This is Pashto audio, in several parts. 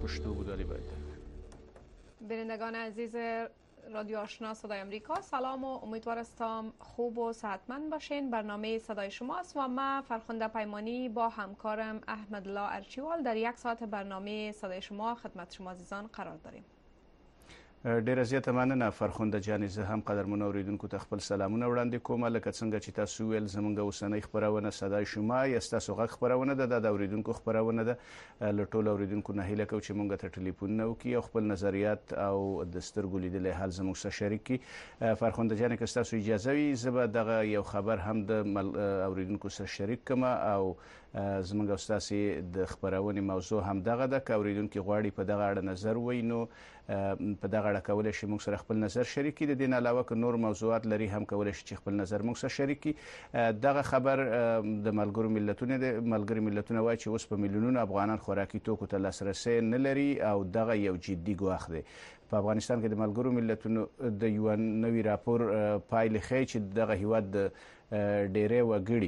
پشتو بوداری باید. بینندگان عزیز رادیو آشنا صدای امریکا، سلام و امیدوارم خوب و صحتمند باشین. برنامه صدای شماست و من فرخنده پیمانی با همکارم احمد الله ارچیوال در یک ساعت برنامه صدای شما خدمت شما عزیزان قرار داریم. ډیره زیاته مننه فرخنده جانې. زه هم قدرمنو اوریدونکو ته خپل سلامونه وړاندې کوم. لکه څنګه چې تاسو ویل زموږ اوسنۍ خپرونه صدای شما یا ستاسو غږ خپرونه ده، د اوریدونکو خپرونه ده. له ټولو اوریدونکو نه هیله کوم چې موږ ته ټلیفون وکړي او خپل نظریات او د سترګو لیدلې حال زموږ سره شریک کړي. فرخنده جانې که ستاسو اجازه وي زه به دغه یو خبر هم د اوریدونکو سره شریک کړم او زموږ او ستاسو د خپرونې موضوع هم دغه ده. که اوریدونکي غواړي په دغه اړه نظر ووایي نو په دغه اړه کولی شي موږ سره خپل نظر شریک کړي. د دې نه علاوه که نور موضوعات لري هم کولی شي چې خپل نظر موږ سره شریک کړي. دغه خبر د ملګري ملتونه وایي چې اوس په میلیونونو افغانان خوراکي توکو ته لاسرسی نه لري او دغه یو جدي ګواښ دی. په افغانستان کې د ملګرو ملتونو د یو نوي راپور پایلې ښیي چې دغه هیواد د ډیری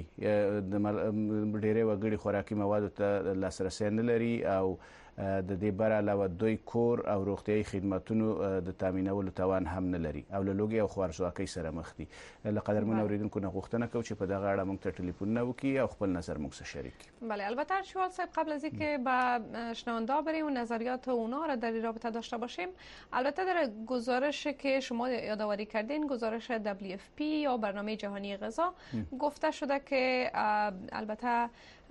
وګړي خوراکي موادو ته لاسرسی نه لري او د دې بر علاوه دوی کور او روغتیايي خدماتونو د تامینولو توان هم نه لري او له لوږې او خوارځواکۍ سره مخ دي. له قدرمنو اوریدونکو نه غوښتنه کوو چې په دغه اړه موږ ته ټلیفونونه وکړي او خپل نظر موږ سره شریک کړي. بله، البته ارچیوال صاحب قبل از اینکه به شنونده بریم و نظریات اونا را در این رابطه داشته باشیم، البته در گزارش که شما یادآوری کردین، گزارش WFP یا برنامه جهانی غذا، گفته شده که البته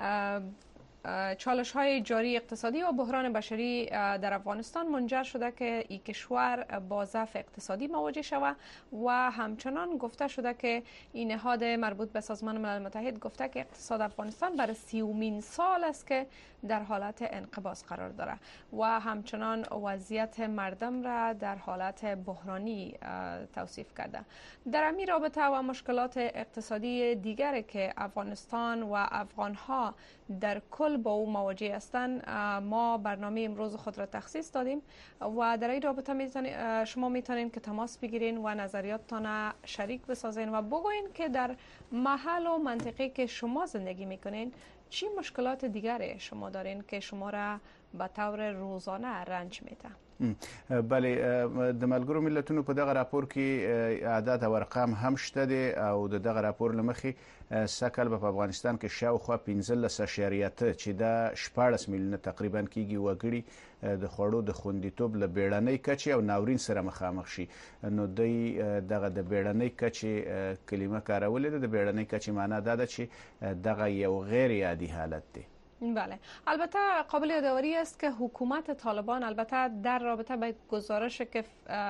چالش های جاری اقتصادی و بحران بشری در افغانستان منجر شده که این کشور با ضعف اقتصادی مواجه شود و همچنان گفته شده که این نهاد مربوط به سازمان ملل متحد گفته که اقتصاد افغانستان برای 30مین سال است که در حالت انقباض قرار داره و همچنان وضعیت مردم را در حالت بحرانی توصیف کرده. در این رابطه و مشکلات اقتصادی دیگری که افغانستان و افغانها در کل با او مواجه هستند، ما برنامه امروز خود را تخصیص دادیم و در این رابطه شما میتونین که تماس بگیرین و نظریاتتان شریک بسازین و بگوین که در محل و منطقه که شما زندگی میکنین چی مشکلات دیگری شما دارین که شما را به طور روزانه رنج میده. بله، د ملګرو ملتونو په دغه راپور کې اعداد او ارقام هم شته دي او د دغه راپور له مخې سږ کال په افغانستان کې شاوخوا 15.3 چې دا 14 میلیونه تقریبا کېږي وګړي د خوړو د خوندیتوب له بیړنۍ کچې او ناورین سره مخامخ شي. نو دوی دغه د بیړنۍ کچې کلمه کارولې ده. د بیړنۍ کچې معنا دا ده چې دغه یو غیر عادي حالت دی. بله، البته قابل یادآوری است که حکومت طالبان البته در رابطه به گزارش که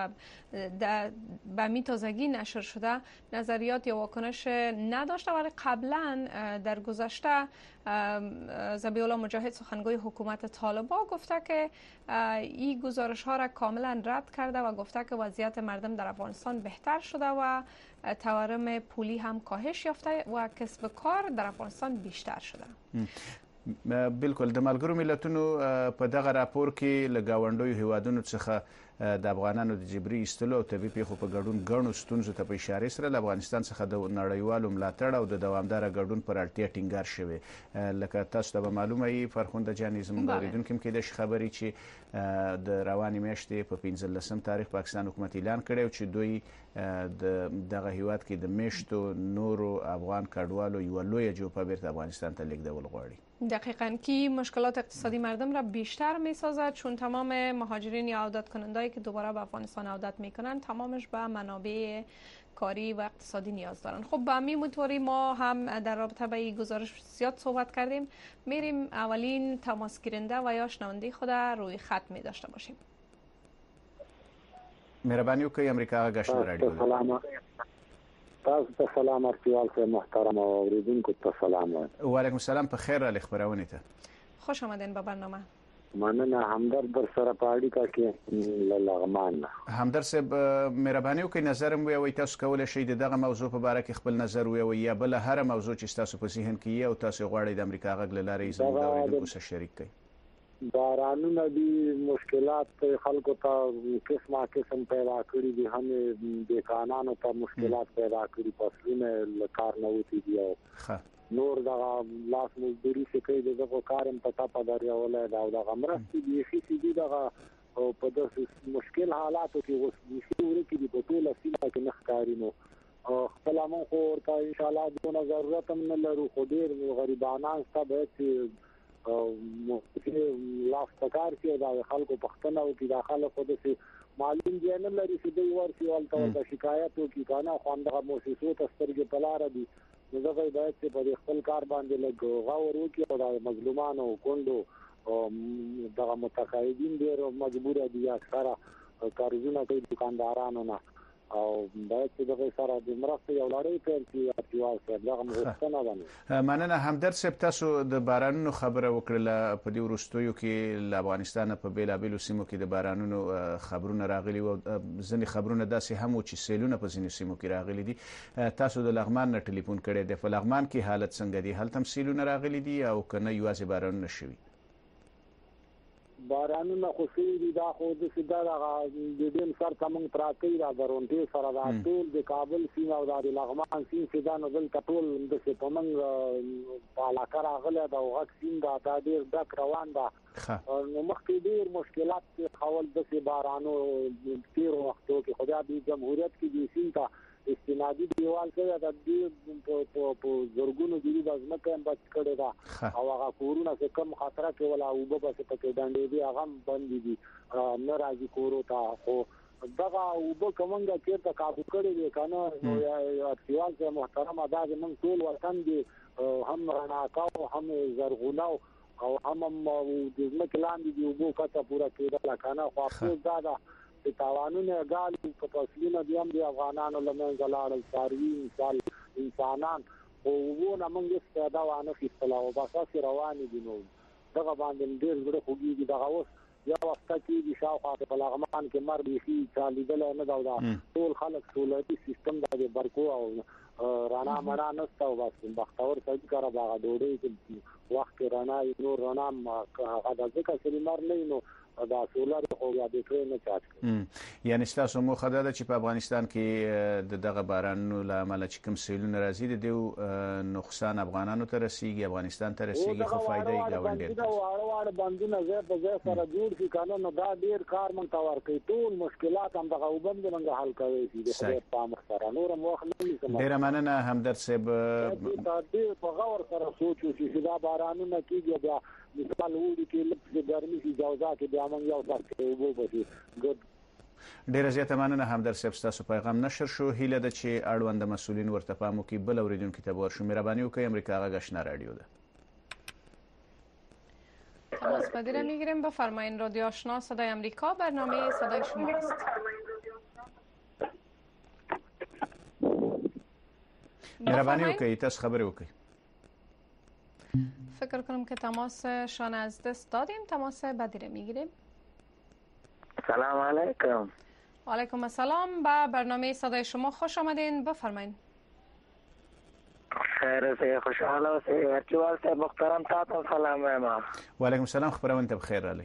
به می تازگی نشر شده نظریات یا واکنش نداشته، ولی قبلا در گذشته ذبیح الله مجاهد سخنگوی حکومت طالبان گفته که این گزارش ها را کاملا رد کرده و گفته که وضعیت مردم در افغانستان بهتر شده و تورم پولی هم کاهش یافته و کسب کار در افغانستان بیشتر شده. بالکل، د ملګرو ملتونو په دغه راپور کې له ګاونډیو هیوادونو څخه د افغانانو د جبري ایستلو او طبي پیښو په ګډون ګڼو ستونزو ته په اشاره سره له افغانستان څخه د نړیوالو ملاتړ او د دوامداره ګډون پر اړتیا ټینګار شوی. لکه تاسو ته به معلومه وي فرخنده جانې، زموږ اوریدونکي هم کېدای شي خبرې چې د روانې میاشتې په 15 تاریخ پاکستان حکومت اعلان کړی چې دوی د دغه هیواد کې د میشتو نورو افغان کډوالو یوه لویه جوپه بیرته افغانستان ته لیږدول غواړي. دقیقاً که مشکلات اقتصادی مردم را بیشتر می سازد، چون تمام مهاجرین یا عودت کنندهایی که دوباره به افغانستان عودت می کنند تمامش به منابع کاری و اقتصادی نیاز دارند. خب به همین موطوری ما هم در رابطه با این گزارش زیاد صحبت کردیم. میریم اولین تماس گیرنده و یا شنونده خود روی خط می داشته باشیم. مهرباني وکړئ امریکا غږ رادیو. تاسو ته سلام ارچیوال صاحب محترم او اوریدونکو ته سلام. و علیکم السلام، په خیر را خبرونه ته خوش آمدین به برنامه. مننه. همدرد در سره په اړیکه کې لغمان. همدرد صاحب مهرباني وکړئ نظر مو وي، تاسو کولای شئ دغه موضوع په اړه کې خپل نظر وي یا بل هر موضوع چې تاسو په ذهن کې یو تاسو غواړئ د امریکا غږ لاره زموږ د اوریدونکو سره شریک کړئ. بارانونه دي، مشکلات خلکو ته قسمه قسم پیدا کړي دي، هم د کانانو ته مشکلات پیدا کړي، فصلونه له کار نه وتی دي او نور دغه لاس مزدوري چې کوي دغه کارم پتا پدارولای دا دغه مرستې دي چې دي دغه په داسې مشکل حالاتو کې اوس نشي ورکې په ټوله سیمه کې نخکاري نو خپل مون خو ورته ان شاء الله دونه ضرورت هم نه لرو خو ډیر غریبانان ست به لاس تکار کې دا خلکو پښتنه او کې داخله خو د معلوم دی نه لري چې دوی ورسي ولته د شکایت او کې کنه خواندغه مؤسسو ته سترګې پلار دي نو دغه باید چې په خپل کار باندې لګ غور وکړي او د مظلومانو کندو دغه متقاعدین ډیر مجبور دي اکثره کارونه کوي دکاندارانو نه او باید چې دغه سره د مرستې یو لړۍ پیل کړي اړتیا صاحب دغه مغوښتنه ده. مننه همدرد صاحب تاسو د بارانونو خبره وکړه په دې وروستیو کې له افغانستان په بیلابیلو سیمو کې د بارانونو خبرونه راغلي او ځینې خبرونه داسې هم چې سیلونه په ځینو سیمو کې راغلي دي. تاسو د لغمان نه ټلیفون کړی دی، په لغمان کې حالت څنګه دی؟ هلته هم سیلونه راغلي دي او کنه یوازې بارانونه شوي؟ بارانونه خو شوي دي دا خو د ډیم سر ته موږ پراته دا درونټې سره دا ټول د کابل سیمه او د لغمان سیمه چې دا نو دلته ټول داسې په موږ په علاقه راغلی دا غږ سیم دا ډېر ډک روان ده نو مخکې ډېر مشکلات حول داسې بارانو تېرو وختو کې خو دا د جمهوریت کې د سیم ته استنادي دیوال کې دا د په زرګونو دي د ځمکې هم بچ کړی دا او هغه کورونه چې کم خطر کې ولا او به بس پکې ډنډې دي هغه بند دي نه راځي کورو ته خو دغه او به کومنګ چې کابو کړی دی کنه نو یا دیوال چې محترم ادا من ټول وطن دي هم رڼاکاو هم زرغوناو او هم د ځمکې لاندې دی او بو کته پورا کېدل کنه خو افسوس دا د تاوانونه غال په تاسلیمه دي هم د افغانانو لمنځه لاړل ساروي انسانان او ونه موږ استفاده وانه خپل او باسه روان دي نو دغه باندې ډېر زړه خوږي دغه اوس یو وخت کې د شاوخوا په لغمان کې مرګ شي چالیدل نه دا ټول خلک سولري سیستم د برکو او رانا مړه نسته او بس بختور سړي کار باغ ډوډۍ کې وخت رانا نور رانا هغه د ځکه چې مر نه نو دا سولر خو یا د ټرین نه چارج کوي یعنی تاسو مو خدای چې په افغانستان کې دغه بارانونو لامل چې کوم سیلونه راځي د نقصان افغانانو ته رسیږي افغانستان ته رسیږي خو فائدې غونډې دا واړه باندونه زه په ځای سره جوړ شي کنه نو دا ډیر کار مونږ ته ورکوي ټول مشکلات هم دغه وبند مونږ حل کوي چې د پام سره نور مو خپل ډیر مننه همدرد صاحب دا ډیر په غور سره سوچو چې دا بارانونه کیږي بیا مثال وړي کې لږ ګرمي شي جوزا کې بیا موږ یو څه کوو به ګډ ډیر زیاته مننه همدرد صاحب تاسو پیغام نشر شو هیله ده چې اړوند مسولین ورته پام وکړي بل اوریدونکو ته ورشو مهرباني وکړئ امریکا غږ آشنا رادیو ده تماس پذیر میگیریم بفرمایید رادیو آشنا صدای امریکا برنامه صدای شماست مهرباني وکړئ تاسو خبرې وکړئ فکر کنم که تماسشان از دست دادیم تماس بعدی رو میگیریم سلام علیکم و علیکم السلام به برنامه صدای شما خوش آمدین بفرمایید خیر سه خوشحال اوسئ ارچوال صاحب محترم تاسو سلام وایم و علیکم السلام خبرونه ته بخیر علي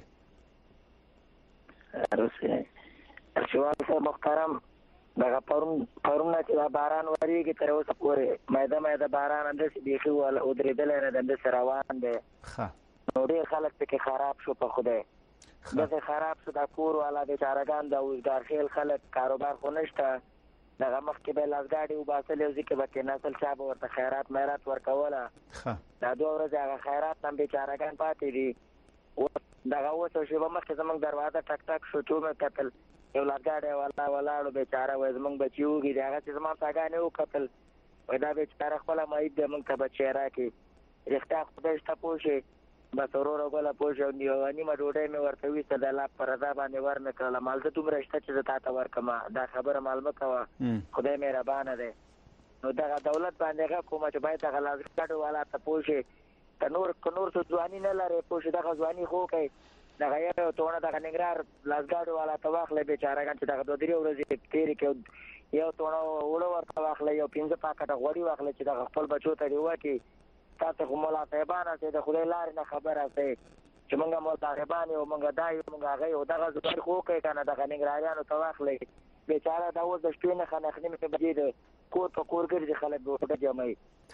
ارچوال صاحب محترم دغه پرونه چې دا باران وریږي تر اوسه پورې مایده باران انداسې بیخي ول او درېدلی نه دنداسې روان دی نو ډېر خلک پکې خراب شو په خدای داسې خراب شو دا کور والا بیچارهګان د اوزګارخیل خلک کاروبار خو نشته دغه مخکې به یې لاسګاډي وباسلې او ځکه به کېناستل چا به ورته خیرات میرات ورکوله دا 2 ورځې هغه خیرات هم بیچارهګان پاتې دي دغه اوس یو شېبه مخکې زموږ دروازه ټک ټک شو څو مې کتل یو لګاډی ولاړو بیچاره وای زمونږ بچي وږي دي هغه چې زما څاګانې وکتل وای دا بیچاره خپله معید دی موږ ته بچی راکړي رښتیا خدای شته پوه شي بس وروره بله پوه شي یوه نیمه ډوډۍ مې ورته ویسته د الله په رضا باندې ورنه کړله مالزه دومره شته چې زه تا ته ورکړم دا خبره مالمه کوه خدای مهربانه دی نو دغه دولت باندې غږ کومه چې باید دغه لاسګاډو والا ته پوه شي که نور څه ځواني نه لرې پوه شي دغه ځواني خو کوي دغه یو تونه دغه ننګرهار لاسګاډو والا ته واخلئ بیچارهګان چې دغه 2-3 ورځې تېرې کړي یو تونه اوړه ورته واخلئ یو 15 پاکټه غوړي واخلئ چې دغه خپل بچو ته دې وکړي تاسو خو ملا صاحبان یاستئ د خدای لارې نه خبر یاستئ چې موږ ملا صاحبان یو موږ دا یو موږ هغه یو دغه ځواني خو کوي که نه دغه ننګرهاریانو ته واخلئ بیچاره دا اوس د شپې نه نهه نیمې بجې د کور په کور ګرځي خلک ګوډه جمعي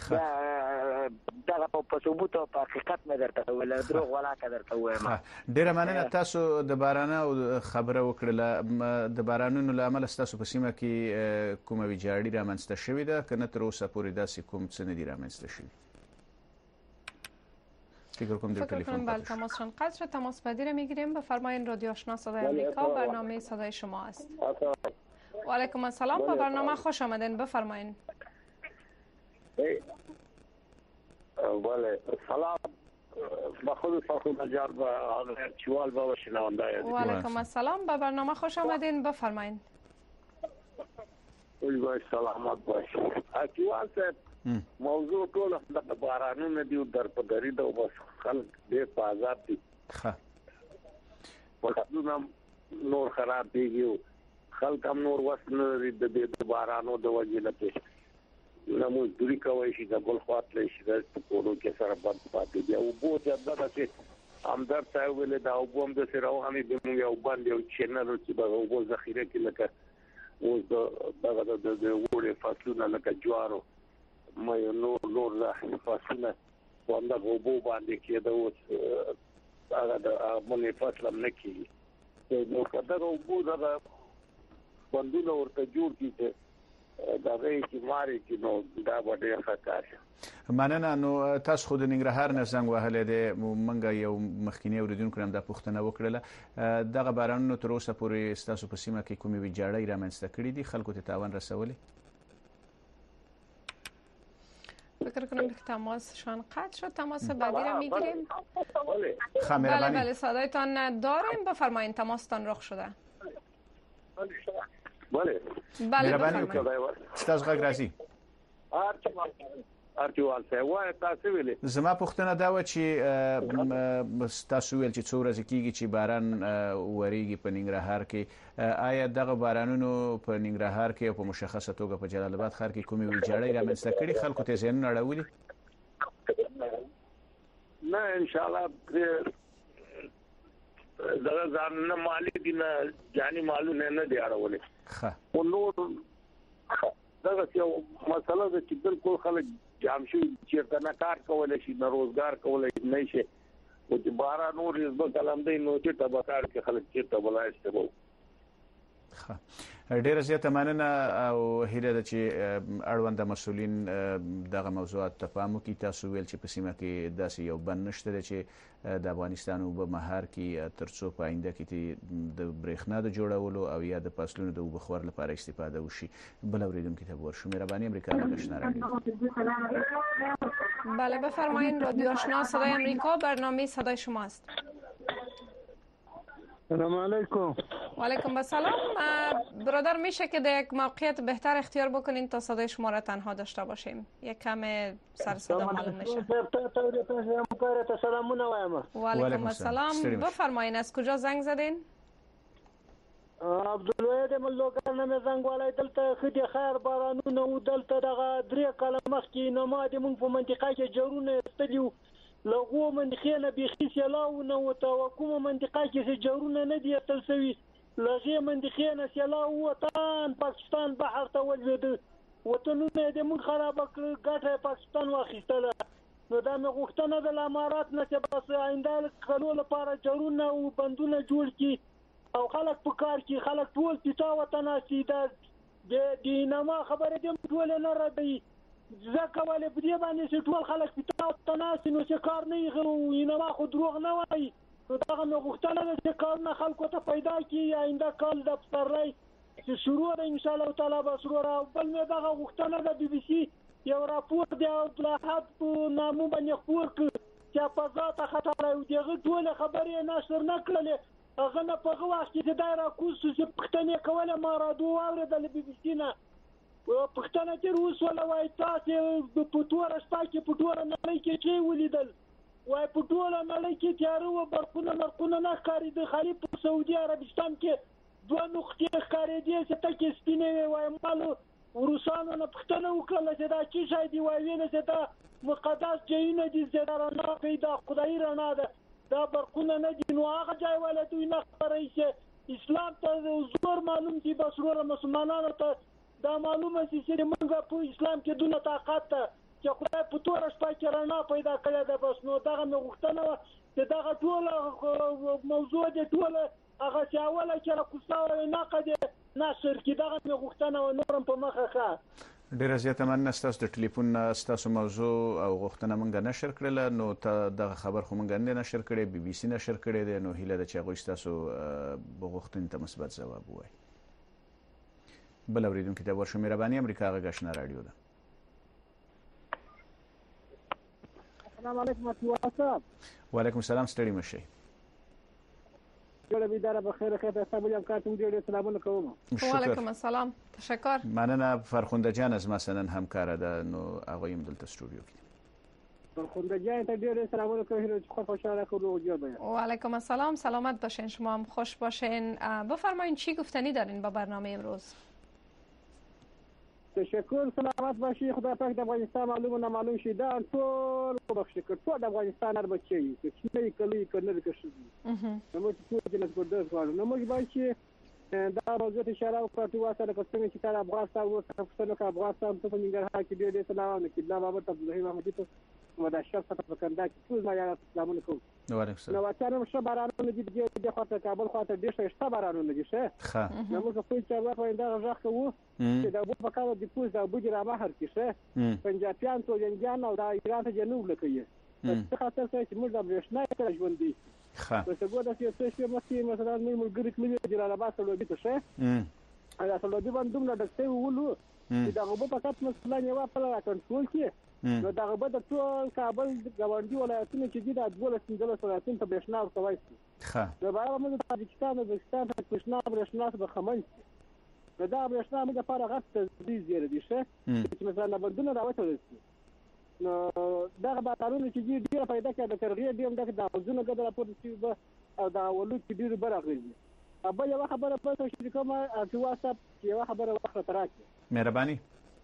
دا په ثبوت او په حقیقت مې درته ویل دروغ ولا درته وایم. ډیره مننه تاسو د باران او خبره وکړه. د بارانونو له امله تاسو په سیمه کې کومه ویجاړي رامنځته شوې ده که نه تر اوسه پورې داسې کوم څه نه دي رامنځته شوي؟ فکر کنم بله تماسشان قطع شد. تماس پذیر میگیریم. بفرمایید رادیو آشنا صدای آمریکا برنامه صدای شما است. و علیکم السلام. با برنامه خوش آمدین. بفرمایید. بله سلام با خود فاطمه جان و چوال بابا شنونده. و علیکم السلام. با برنامه خوش آمدین. بفرمایید. باش سلامت باش. چوال صاحب موضوع ټول د بارانونو دی در په غریده او بس خلک ډېر په آزاد دي. ښه نور خراب دیږي خلک هم نور وس نه لري د بارانو د وجې نه نه مزدوري کوي شي د بل خواته لشي د کورو کې سره بند پاتې دی او بو چې چې همدار صاحب ولې دا او بوم د سره او همي د یو باندې او چینل چې به او ذخیره کې لکه اوس د وړې فصلونه لکه جوارو مې نور ځه فصلونه باندې غوبو باندې کېده اوس هغه د مونږ فصل هم نه کېږي نو کله غوبو دا باندې ورته جوړ کیږي دا غي چې ماري چې نو دا ډېر ښه. مننه. نو تاسو خو د ننګرهار نه زنګ وهلې ده مونږ یو مخکینی اوریدونکو هم د پښتنه وکړله دغه بارانونو تر اوسه پورې تاسو په سیمه کې کومې ویجاړۍ رامنځته کړې دي خلکو ته تاوان رسولي؟ فکر کنم که تماسشان قطع شد. تماس بعدی را میگیریم. بله بله صدایتان داریم. بفرمایید تماستان رخ شده. بله بفرمایید. ستاسو غږ راځي. ارچوال صاحب وای تاسو ویلې زما پوښتنه دا و چې تاسو ویل چې څو ورځې کېږي چې باران وریږي په ننګرهار کې آیا دغه بارانونو په ننګرهار کې او په مشخصه توګه په جلال آباد ښار کې کومې ویجاړۍ رامنځته کړي خلکو ته ذهنونه اړولي؟ نه ان شاء الله دا ځان نه مالی دي نه جاني مالونه نه دی اړولي. ښه نو دا یو مسله ده چې بالکل خلک جام شي چې نه کار کولای شي نه روزګار کولای نه شي او چې باران نور حزب کلام دی نو چې تبکار کې خلک چې تبلای استبو. ډیره زیاته مننه او هیله ده چې اړوند مسؤلین دغه موضوعات ته پام وکړي. تاسو ویل چې په سیمه کې داسې یو بند نشته ده چې د افغانستان اوبه مهار کې ترڅو په آینده کې د برېښنا د جوړولو او یا د فصلونو د اوبه خور لپاره استفاده وشي. بل اوریدونکو ته ورشو. مهرباني امریکا د آشنا رادیو. بله بفرمایید رادیو آشنا صدای امریکا برنامه صدای شما است. سلام علیکم. و علیکم السلام. برادر میشه که در یک موقعیت بهتر اختیار بکنین تا صدای شما را تنها داشته باشیم؟ یک کم سر صدا معلوم میشه. و علیکم السلام. بفرمایین از کجا زنگ زدین؟ عبدالوهید ملوکان نمی زنگ والای دلتا خیلی خیر بارانون و دلتا دغا دری کلمخ کی نمادی من په منطقه کې جرونه استلیو لغو منطقه بیخي سیلاو نه وته کومه منطقه کې جرونه نه دی تل سوي لغه منطقه نه سیلاو وطن پاکستان بحر ته ولید وطنونه دې من خراب کړ ګټه پاکستان واخیستله نو دا مې غوښتنه د امارات نه چې بس آینده کلو لپاره جرونه او بندونه جوړ کی او خلک په کار کې خلک ټول پیتا وطن اسیدا د دینما خبره دې ټول نه ردی ځکه ولې په دې باندې چې ټول خلک پیتا وطن اسینو چې کار نه یغو اینما خو دروغ نه وای نو دا مې غوښتنه ده چې کار نه خلکو ته پیدا کی آینده کال د پسرلی چې شروع ده ان شاء الله تعالی به شروع را بل مې دا غوښتنه ده بي بي سي یو راپور دی او اطلاعات په نامو باندې خپور کړ چې په ذاته خطر او دغه ټول خبرې نشر نه کړلې هغه نه په وخت کې دا را کوس چې پښتنې کوله ما را دوه اوریدل بي بي سي نه پښتنه چې روس ولا وای تاسو په توره شپه کې په توره نړۍ کې چې ولیدل وای په ټوله نړۍ کې تیار و برقونه نه ښکاري د خلیج په سعودي عربستان کې دوه نقطې ښکاري دي چې تکي سپینې وای مالو روسانو نه پښتنه وکړه چې دا چې شای دی وای ویني چې دا مقدس جینه دي چې دا نه پیدا خدای رانه ده دا برقونه نه دي نو هغه ځای ولې دوی نه خبرې چې اسلام ته زور معلوم دي بسرور مسلمانانو ته دا معلومه چې موږ په اسلام کې دونه طاقت ته چې خدای په تور شپه کې رڼا پیدا کړې ده. بس نو دغه مې غوښتنه وه چې دغه ټوله موضوع دې ټوله هغه چې اوله چې راکوسته وه نقد نشر کړي. دغه مې غوښتنه وه، نور هم په مخه ښه. ډیره زیاته مننه ستاسو د ټلیفون ستاسو موضوع او غوښتنه موږ نشر کړله. نو ته دغه خبر خو موږ نه نشر کړی، بي بي سي نشر کړی دی. نو هیله ده چې هغوی ستاسو غوښتنې ته مثبت ځواب ووایي. بل اورېدونکي ته ورشو. مهرباني امریکا غږ آشنا راډیو ده. السلام علیکم ورحمۃ اللہ. وعلیکم السلام. ستړي مشئ. جوړه بیداره بخیر خیر تاسو هم کارتون ډېر سلامونه کوم. وعلیکم السلام. تشکر. مننه. فرخنده جان از مثلا همکار ده. نو هغوی هم دلته استودیو کې. فرخنده جان ته ډېر سلامونه کوم. خو خوشاله کوم وجود. وعلیکم السلام. سلامت باشین. شما هم خوش باشین. بفرمایید چی گفتنی دارین با برنامه امروز؟ تشکر. سلامت باشی. خدا پاک د افغانستان معلوم نه معلوم شي دا ټول بخښ کړ. ټول د افغانستان هر بچي چې نه کلی کنه کشي. نو موږ ټول د نسبت غواړو. نو موږ باید چې دا موضوع اشاره وکړو چې واسه د کوڅې چې تر افغانستان ورته څنګه کا افغانستان ته څنګه حق دې سلام نو کله بابا ته الله محمد ته ودا شرط په کنده کې ټول ما یا سلامونه کوم. نو واچانه مشه بارانونه دي د خاطر کابل خاطر ډېر شته بارانونه دي شه. نو موږ په چې واپس دا غږ کوو چې دا په کار د پوز دا بوجي را بهر کې شه. پنجابیان ټول جنګیان او دا ایران ته جنوب لکه څه خاطر چې موږ د برېښنا سره ژوند دي. په څه د سیاسي مخکې مثلا موږ ګرځي کلی جلال آباد ته لوبي ته شه. دا ټول دي باندې دومره ډکته ولو چې دا غوبه فقط مثلا یو په لا کنټرول کې. نو دا غوبه د ټول کابل ګاونډي ولایتونو چې دي د 12 ولایتونو ته برېښنا ورکوي. نو بیا موږ د پاکستان او پاکستان ته برېښنا به خمن. نو دا برېښنا موږ لپاره غټ تضیز دی شه چې مثلا بندونه راوځي. نو دا بارانونه چې ډیره پیدا کړي د کرغې ډیم د غوځونو ګډه راپور شي او دا ولود چې ډیره برغلي. ابا یو خبره په تاسو کوم چې واسپ یو خبره وخت راکړي. مهرباني.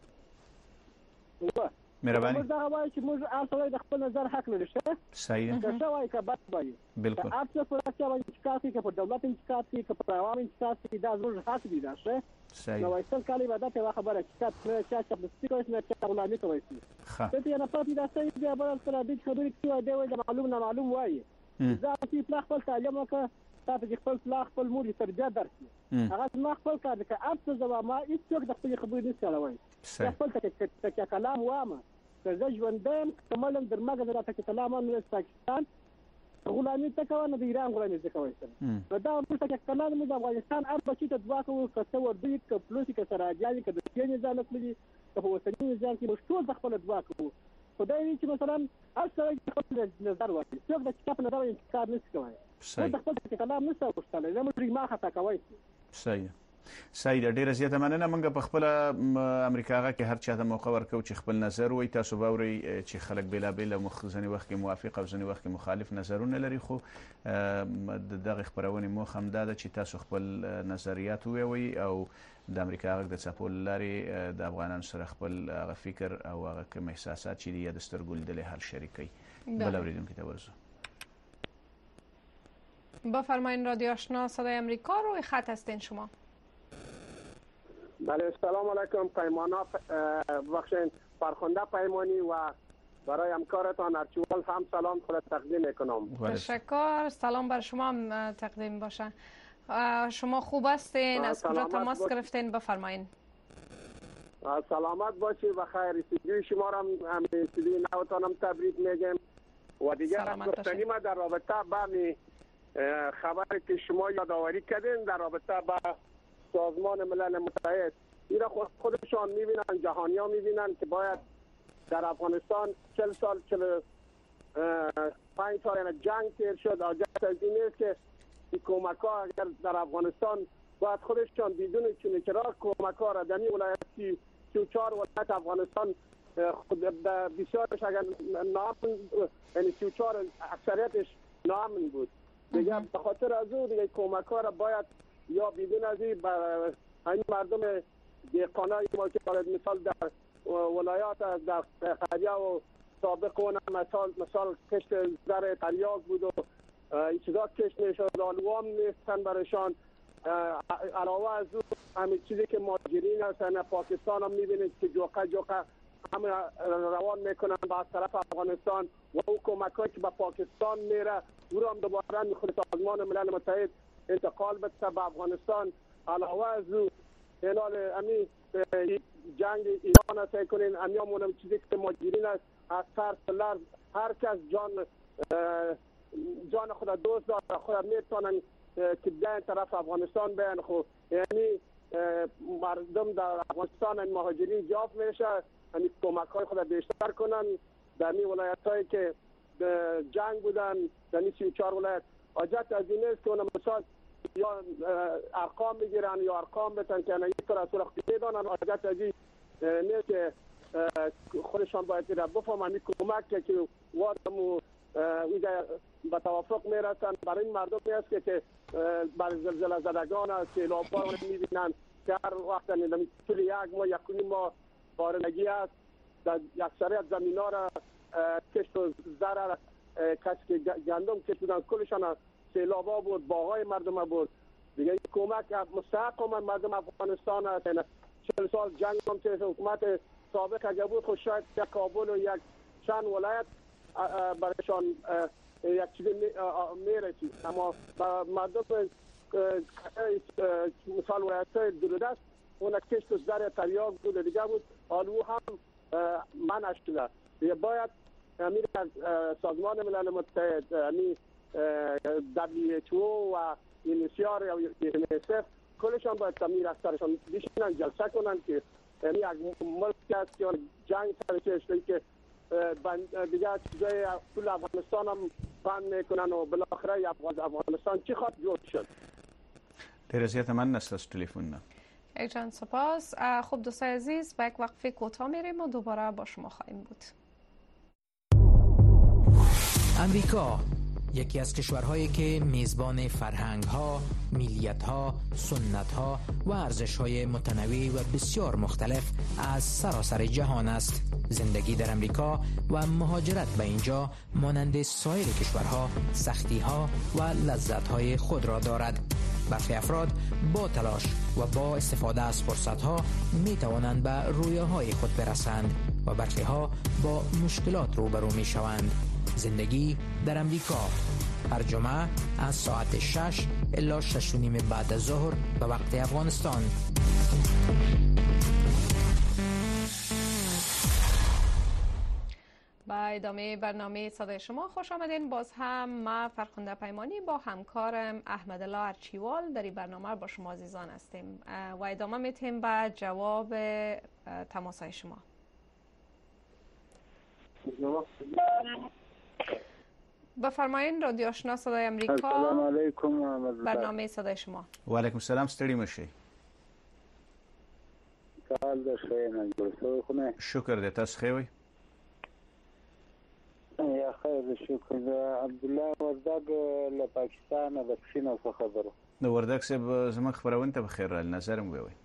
مهرباني. دا وایي چې موږ اصلي د خپل نظر حق لري شه. صحیح. که څه وایي که بد وایي. بالکل. اته پر اچا وایي چې کافي که په دولت کې کافي که په عوامو کې کافي دا زموږ حق دي دا شه. صحیح. نو وایي کله به دا خبره چې چې د سپیکرز نه چې غلامي کوي. ته نه پاتې دا څه دی به سره د خبرې کوي دا معلوم نه معلوم وایي. ځکه چې خپل تعلیم وکړه تاسو خپل خپل مور تربیه درکړي. هغه ما خپل کار د اپ څه ما هیڅ د خپل خبرې نه چلوي. خپل ته کلام وامه که زه ژوندم کمالم در مګه راته کلام نه پاکستان غلامي ته کوي نه د ایران غلامي ته کوي. نو دا موږ ته کلام د افغانستان هر بچی ته دوا کوو که څه ور دي که پلوسی که سره اجازه که د سینې ځان کړی که په وسنی ځان کې موږ ټول خپل دوا کوو. خدای چې مثلا اصل خپل نظر وایي څوک د کتاب نه راوي کار نه کوي. صحیح. خپل کلام نه څه وشتل نه موږ ما خطا کوي. صحیح. صحیح. ډیره زیاته مننه. موږ په خپل امریکا غا کې هر چا ته موقع ورکو چې خپل نظر وایي. تاسو باوري چې خلک بلابل مخزنی وخت کې موافق او ځنی وخت کې مخالف نظرونه لري. خو دغه خبرونه مو هم دا چې تاسو خپل نظریات وایي او د امریکا غا د چاپول لري د افغانانو سره خپل فکر او هغه کوم احساسات چې د سترګول د له حل شریکي. بل اوریدونکو ته ورسو. بفرمایید رادیو آشنا صدای امریکا روی خط هستین شما. بله سلام علیکم پیمانا بخشین فرخنده پیمانی و برای همکارتان ارچوال هم سلام خود تقدیم میکنم. تشکر. سلام بر شما هم تقدیم باشه. شما خوب هستین؟ از کجا تماس گرفتین؟ بفرمایید. سلامت باشی و خیر. استودیوی شما را هم استودیوی نوتانم تبریک میگم و دیگر گفتنی ما در رابطه با خبری که شما یادآوری کردین در رابطه با سازمان ملل متحد این را خودشان میبینن، جهانیا میبینن که باید در افغانستان 40 سال 45 سال جنگ تیر شد. آجت از این است که این کمک ها اگر در افغانستان باید خودشان بدون چرا کمک ها را در این ولایت 34 ولایت افغانستان بسیارش اگر نامن یعنی 34 اکثریتش نامن بود دیگه به خاطر از او دیگه کمک ها را باید یا بدون از این مردم دهقانای ما که مثال در ولایات در خریه و سابق اون مثال کشت زر تریاک بود و این چیزا کشت میشد آلوام نیستن برشان. علاوه از او همین چیزی که مهاجرین هستن پاکستان هم میبینید که جوقه همه روان میکنن به طرف افغانستان و او کمک‌هایی که به پاکستان میره او را هم دوباره میخواد سازمان ملل متحد انتقال بده به افغانستان. علاوه از او اعلان امین جنگ ایران است کنین امیامون چیزی که مهاجرین است از ترس لرز هر کس جان خود دوست داره خود میتونن که بیان طرف افغانستان بیان خو یعنی مردم در افغانستان مهاجرین جواب میشه یعنی کمک های خود بیشتر کنن در این ولایت هایی که جنگ بودن در این 34 ولایت حاجت از این است که اون مثال یا ارقام میگیرن یا ارقام بتن که یک طور از سرختی میدانن حاجت از این نه که خودشان باید را بفهمن این کمک که وادمو اینجا به توافق میرسن برای این مردم است که برای زلزله زدگان است که سیلاب‌ها رو میبینن که هر وقت طول یک ماه یک ماه بارندگی است در اکثریت زمینا را کشت و زر کسی که گندم کشت بودن کلشان سیلاب‌ها بود باغای مردم بود دیگه این کمک مستحق مردم افغانستان است 40 سال جنگ هم که حکومت سابق اگه بود خود شاید یک کابل و یک چند ولایت برایشان یک چیزی میرسید اما مردم مثال ولایت دورودست اون کشت و زر تریاک بود دیگه بود آلو هم منع شده دیگه باید امیر از سازمان ملل متحد امیر WHO و UNHCR یا UNICEF کلشان باید تامین از سرشان بشینن جلسه کنن که یعنی یک ملک است که جنگ سرش که دیگه چیزای طول افغانستان هم بند میکنن و بالاخره افغانستان چی خواهد جور شد. ډیر زیاته من است از تلفن نه. یک جان سپاس. خب دوستای عزیز با یک وقفه کوتاه میریم و دوباره با شما خواهیم بود. امریکا یکی از کشورهایی که میزبان فرهنگ‌ها، ملیت‌ها، سنت‌ها و ارزش‌های متنوع و بسیار مختلف از سراسر جهان است. زندگی در امریکا و مهاجرت به اینجا مانند سایر کشورها سختی‌ها و لذت‌های خود را دارد. برخی افراد با تلاش و با استفاده از فرصت‌ها می‌توانند به رویاهای خود برسند و برخی‌ها با مشکلات روبرو می‌شوند. زندگی در امریکا هر جمعه از ساعت 6 الی 6:30 بعد از ظهر به وقت افغانستان. با ادامه برنامه صدای شما خوش آمدین. باز هم ما فرخنده پیمانی با همکارم احمدالله ارچیوال در این برنامه با شما عزیزان هستیم و ادامه میتیم به جواب تماسهای شما. بفرمایین. رادیو آشنا صدای امریکا. السلام علیکم. برنامه صدای شما. و علیکم السلام. ستړي مشئ. حال در خیر جوړ خونه. شکر دې تاسو ښه وئ. یا خیر شکر. عبدالله وردګ له پاکستان د پښینو څخه خبرو. د وردګ صاحب زموږ خبرونه ته بخیر راغلی. نظر مو ووایئ.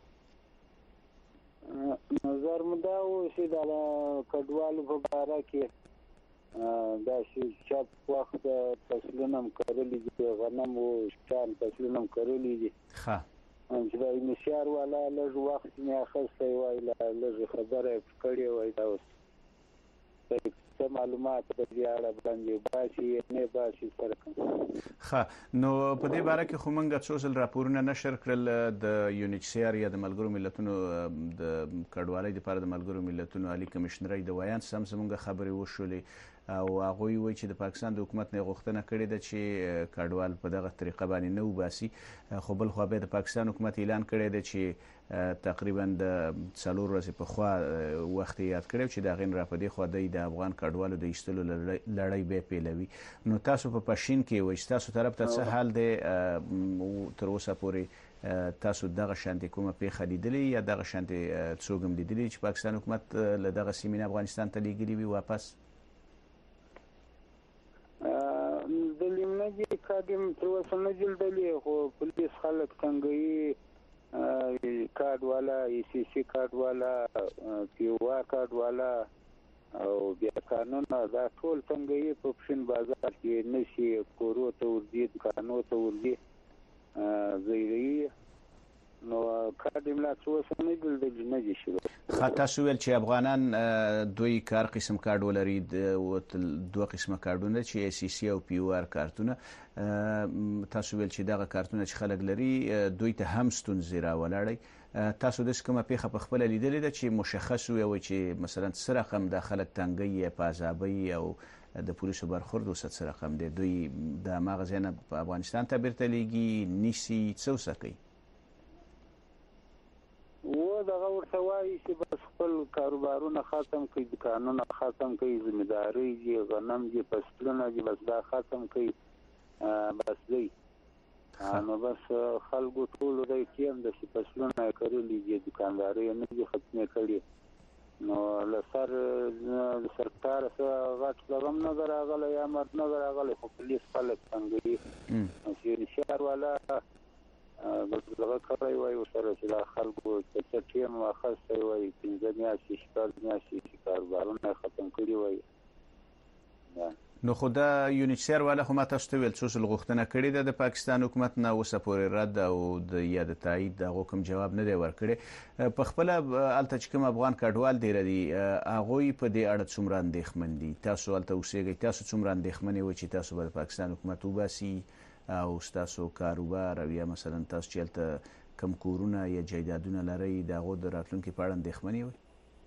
نظر مو دا و چې د کډوالو په اړه کې دا چې چاپ وخت فصلونه هم کرلي دي غنم او شان فصلونه هم کرلي دي ښه چې دا انشار والا لږ وخت مې اخیستی وای لږ خبره کړې وای دا اوس څه معلومات په دې اړه باندې باسي نه باسي سره ښه نو په دې باره کې خو موږ څو ځل راپورونه نشر کړل د UNHCR یا د ملګرو ملتونو د کډوالۍ لپاره د ملګرو ملتونو عالی کمشنرۍ د ویان سم زموږ خبرې وشولې او هغه وی چې د پاکستان د حکومت نه غوښتنه کړې ده چې کډوال په دغه طریقه باندې نه وباسي خو بل خو به د پاکستان حکومت اعلان کړی دی چې تقریبا د 4 ورځې په خوا وخت یاد کړو چې دا غین را پدې خو د افغان کډوالو د ایستلو لړۍ به پیلوي. نو تاسو په پښین کې وای تاسو طرف ته څه حال دی تر اوسه پورې تاسو دغه شانتي کومه پیښه لیدلې یا دغه شانتي څوګم لیدلې چې پاکستان حکومت له دغه سیمې افغانستان ته لیږلي وي واپس د لیمنګي کاګم تر اوسه نه جلدلې خو پولیس خلک څنګه کارت والا ECC کارت والا پیوا کارت والا او بیا قانون دا ټول څنګه په پښین بازار کې نشي کورو ته ورځي دکانو ته ورځي زیری نو کارت املا څو سمې دل نه دي شوی. تاسو ویل چې افغانان دوی کار قسم کارت ولري دوه قسمه کارتونه چې ای سی سی او پی او آر کارتونه. تاسو ویل چې دغه کارتونه چې خلک لري دوی ته هم ستونزې راولاړي. تاسو د کومه پیښه په خپل لیدلې ده چې مشخص وي چې مثلا څه رقم د خلک تنګي په عذابي او د پولیسو برخورد وسط څه رقم دی دوی د مغزنه په افغانستان ته بیرته لیږي نیسي څه وسکي و دغه ورته وایي چې بس خپل کاروبارونه ختم کړي دکانونه ختم کړي ذمہداري دي غنم دي فصلونه دي بس دا ختم کړي بس دی نو بس خلکو ټول د کېم د فصلونه کړلي دي دکانداري نه دي ختمه کړي نو لسر سرکار سره غټ لغم نه راغله یا مرد نه راغله خو پولیس خلک څنګه چې شهر والا دغه کوي وای سره چې خلکو چې ټیم واخصه وای پنځه میاشتې شپږ میاشتې کاروبارونه ختم کړي وای. نو خدا یونیسر والا هم تاسو ته ویل څه غوښتنه کړې ده د پاکستان حکومت نه اوسه پورې رد او د یاد تایید دغه کوم جواب نه دی ورکړي. په خپل الته چې کوم افغان کډوال دی ردي هغه په دې اړه څومره اندېښمن دي تاسو الته اوسېږئ تاسو څومره اندېښمن یو چې تاسو به پاکستان حکومت وباسي او تاسو کاروبار او یا مثلا تاسو چې الته کم کورونه یا جایدادونه لري دغه د راتلونکي په اړه اندېښمن یو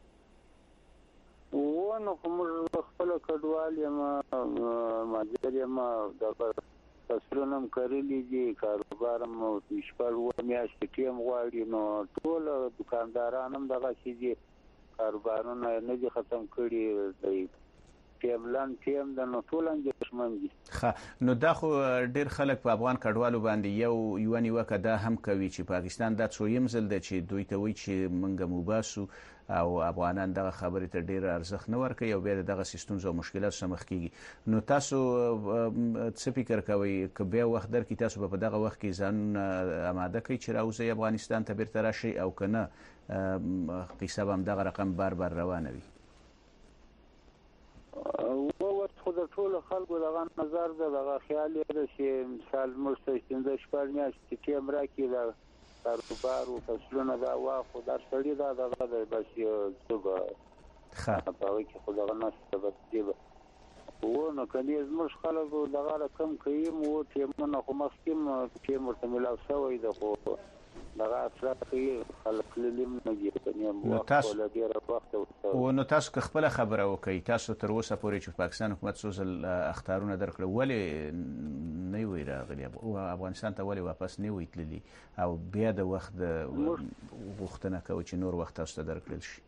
نو کوم خپل کډوال یم ماجر یم د فصلونم کړلي دي کاروبار مو شپږ میاشتې ټیم غواړي نو ټول دکانداران هم دغه شي کاروبارونه نه دي ختم کړي دی ټیم د نو ټول اندېښمن دي. نو دا خو ډېر خلک په افغان کډوالو باندې یو نیوکه دا هم کوي چې پاکستان دا څویم ځل دی چې دوی ته وایي چې موږ مباسو او افغانان دغه خبرې ته ډېر ارزښت نه ورکوي او بیا دغه ستونزو او مشکلات سره مخ کیږي. نو تاسو څه فکر کوئ که بیا وخت درکړي تاسو په دغه وخت کې ځان آماده کړئ چې راوځئ افغانستان ته بیرته راشئ او که نه قصه به همدغه رقم بار روانه وي؟ خو د ټولو خلکو دغه نظر ده دغه خیال یې ده چې مثال موږ ته پنځه شپږ میاشتې ټیم راکړي د کاروبار او فصلونه دا واخو دا سړي دا دغه دی بس یو څه به په هغې کې خو دغه نشته بس دې به نو که دې زموږ خلکو دغه رقم کوي مو ټیمونه خو مخکې ټیم ورته میلاو شوی ده خو دغه اثرات کوي خلک للیم نه دي نو تاسو که خپله خبره وکړئ تاسو تر اوسه پورې چې پاکستان حکومت څو ځل اخطارونه درکړه ولې نه وی راغلي افغانستان ته ولې واپس نه وی تللي او بیا د وخت غوښتنه کوي چې نور وخت تاسو ته درکړل شي؟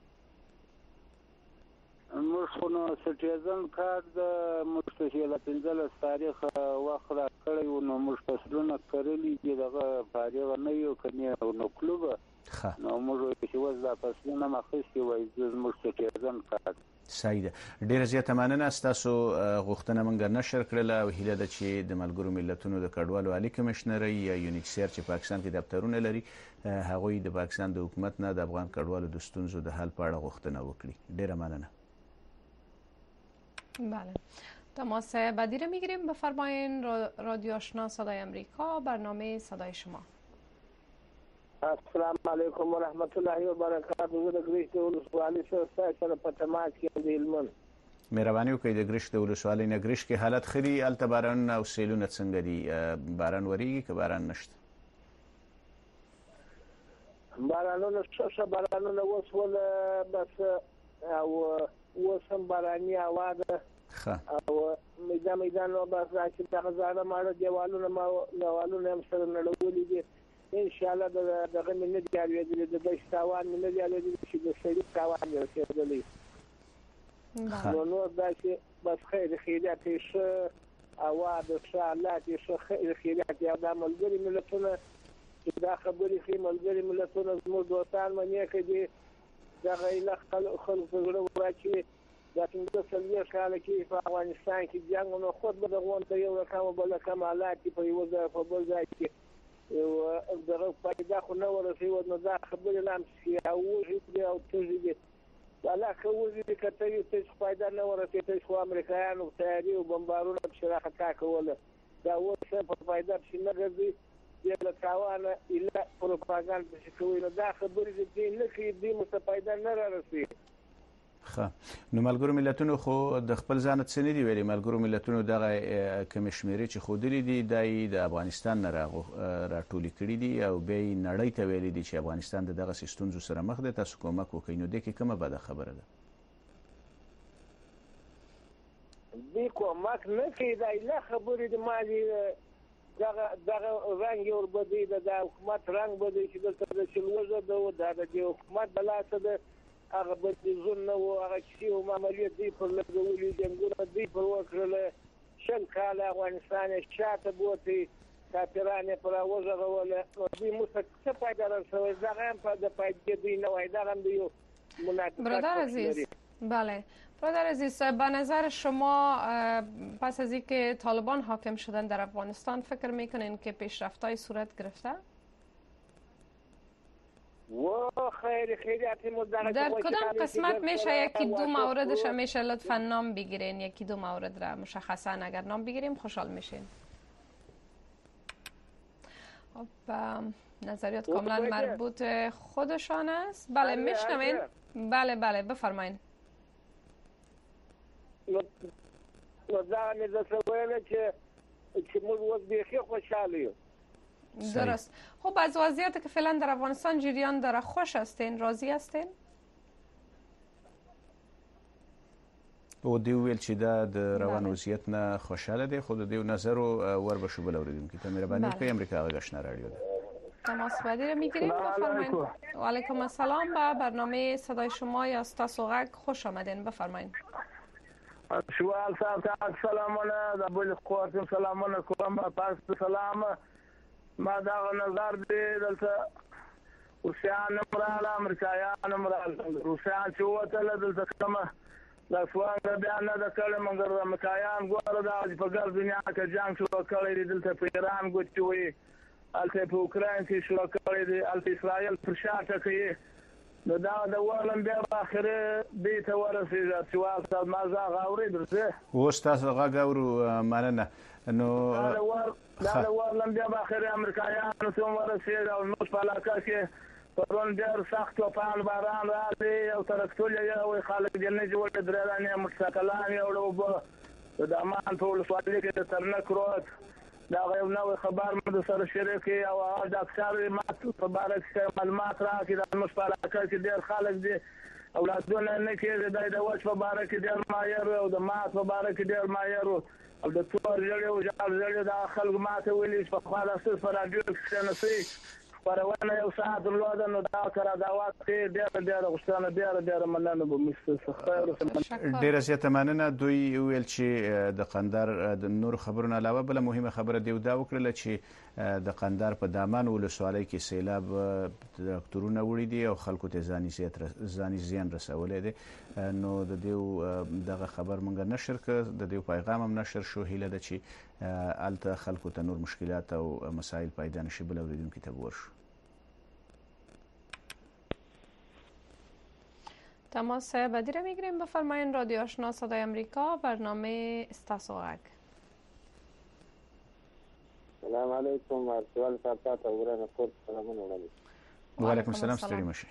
موږ خو نو سټیزن کارت د موږ ته چې له 15 تاریخ وخت راکړی و نو موږ فصلونه کرلي دي دغه فارغ نه یو کنې نو کلوب نو موږ چې اوس دا فصلونه مخکې وایي زموږ سټیزن کارت صحیح ده. ډیره زیاته مننه ستاسو غوښتنه موږ نشر کړله او هیله ده چې د ملګرو ملتونو د کډوالو عالی کمشنري یا یونیسر چې پاکستان کې دفترونه لري هغوی د پاکستان د حکومت نه د افغان کډوالو د ستونزو د حل په اړه غوښتنه وکړي. ډیره مننه. بله تماس بعدی را میگیریم. بفرمایین رادیو آشنا صدای امریکا برنامه صدای شما. السلام علیکم و رحمت الله و برکاته. د ګریشت ولسوالۍ سره په تماس کې دی هلمند. مهرباني وکړئ د ګریشت ولسوالۍ نه ګریشت کې حالت ښه دي هلته باران او سیلونه څنګه دي باران وریږي که باران نشته؟ بارانونه ښه بارانونه وشول بس او اوس هم باراني هوا ده او میدان نو بس راځي دغه ځاله ماړه دیوالونه هم سره نړولي دي ان شاء الله دغه مې نه دی اړېدلی د دې تاوان مې نه دی اړېدلی چې د سړي تاوان یې رسېدلی نو دا چې بس خیر خیرات یې ښه هوا د ښه حالات یې ښه خیر خیرات یا دا ملګري ملتونه چې دا خبرې ښې ملګري ملتونه زموږ دوستان منې کوي دغه ایله خلک په زړه واچوي دا څنګه څلوېښت کاله کې په افغانستان کې جنګ نو خود به دغه ته یو رقم بل رقم حالات په یو ځای په بل ځای کې دغه فایده خو نه ورسېږي نو دا خبرې لا هم چې اوږدې او تږي دي الله که اوږدې که ته ته فایده نه ورسېږي خو امریکایانو تیاري او بمبارونه پسې راخطا کوله دا اوس په فایده پسې نه ګرځي د تاوانه اله پروپاګاندا چې کوي نو دا خبرې دې نه کوي دې مستفاده نه رارسي. ښه نو ملګرو ملتونو خو د خپل ځان څه نه دی ویلي. ملګرو ملتونو دغه کمشمیري چې خودلی دي د افغانستان نه راټولې کړي دي او به نړۍ ته ویلي دي چې افغانستان دغه ستونزو سره مخ دی، تاسو کومک وکړئ. نو د کې کومه بده خبره ده؟ دې کومک نه کوي دا اله خبرې د مالي دغه رنګ یو بدی د حکومت رنګ بدی چې د شلوزه د حکومت بلاسه د هغه بدلون نو هغه چې عملیات دی پر لګولې جنګونه دی پر وکړل شل کال افغانستان شاته بوتي کافرانه پر وزغول دې مستقصه پیدا راځي دا هم په د پایدې دی نو دا هم دی مناسب. برادر عزیز، بله برادر عزیز، به نظر شما پس از اینکه طالبان حاکم شدن در افغانستان فکر میکنین که پیشرفت‌های صورت گرفته؟ در کدام قسمت میشه یکی دو موردش میشه لطفا نام بگیرین؟ یکی دو مورد را مشخصا اگر نام بگیریم خوشحال میشین. نظریات کاملا مربوط خودشان است. بله میشنوین؟ بله بفرمایین. درست. خب از وضعیتی که فعلا در افغانستان جریان داره خوش هستین؟ راضی هستین؟ او دی ویل چې د روان وضعیت نه خوشاله دی، خود دی نظر ور بشو بل اوریدونکو ته مهرباني وکړئ. امریکا غږ رادیو ده. تماس بعدی رو میگیریم. بفرمایید. و علیکم السلام. به برنامه صدای شما یا تاسو غږ خوش آمدین. بفرمایید. شوال صاحب سلامونه د بل قوت سلامونه کوم پاس سلام ما دا نظر دی دلته روسیان مرال امریکایان مرال روسیان چې وته دلته کومه د سوانګ بیان نه کړل مګر امریکایان ګوره دا په ګر دنیا کې جنگ شروع کړی دلته په ایران ګوتوي الته په اوکراین کې شروع کړی دی الته اسرائیل پر شاته کوي نو دا د ورلم بیا په اخره دې ته ورسېږي چې واسه ما زه غاوري درته اوس تاسو غاورو مننه نو دا ورلم بیا په اخره امریکایانو ته ورسېږي او نو په علاقه کې پرون ډېر سخت طوفان باران راځي او ترکتول یې خلک دې نه جوړ درانه متساکلان یو د امان په ولسوالۍ کې ترنک روت دا یو نوې خبر مده سره شریکي او د اکثر په باره کې معلومات راکړي د مشپاله کې ډېر خلک دي اولادونه نه کېږي د وښ په باره کې ډېر مایر او د مات په باره کې ډېر مایر او د څور جوړ او جوړ د خلک ماته ویلي په خپل اساس پر راډیو کې نه سي پرونه یو ساعت لوده نو دا کرا دا وخت ډېر غوښتنه ډېر مننه به مستسخ ډېر زیاته مننه. دوی ویل چې د قندهار د نور خبرونو علاوه بل مهمه خبره دی دا وکړه چې د قندهار په دامان ولسوالۍ کې سیلاب تراکتورونه وړي دي او خلکو ته ځاني زیان رسولې دي. نو د دې دغه خبر مونږ نشر کړ، د دې پیغام هم نشر شو. هیله ده چې الته خلکو ته نور مشکلات او مسائل پیدا نشي بل اوریدونکو ته ورشو. تماس بعدی رو میگیریم. بفرمایین. رادیو آشنا صدای امریکا، برنامه استاسوغک. سلام علیکم ارسوال صاحب تاسو ورنه کوم سلامونه وړاندې. وعلیکم السلام. ستړي مشه.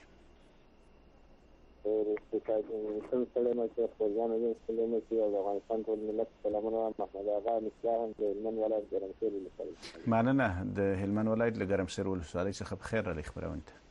کوم سلام چې خورجان یې سلام چې د افغانستان ټول ملت سلامونه. محمد آغا مصباح د هلمند ولایت ګرمسیر ولسوالۍ. مننه. د هلمند ولایت له ګرمسیر ولسوالۍ څخه بخیر را خبرونه ته.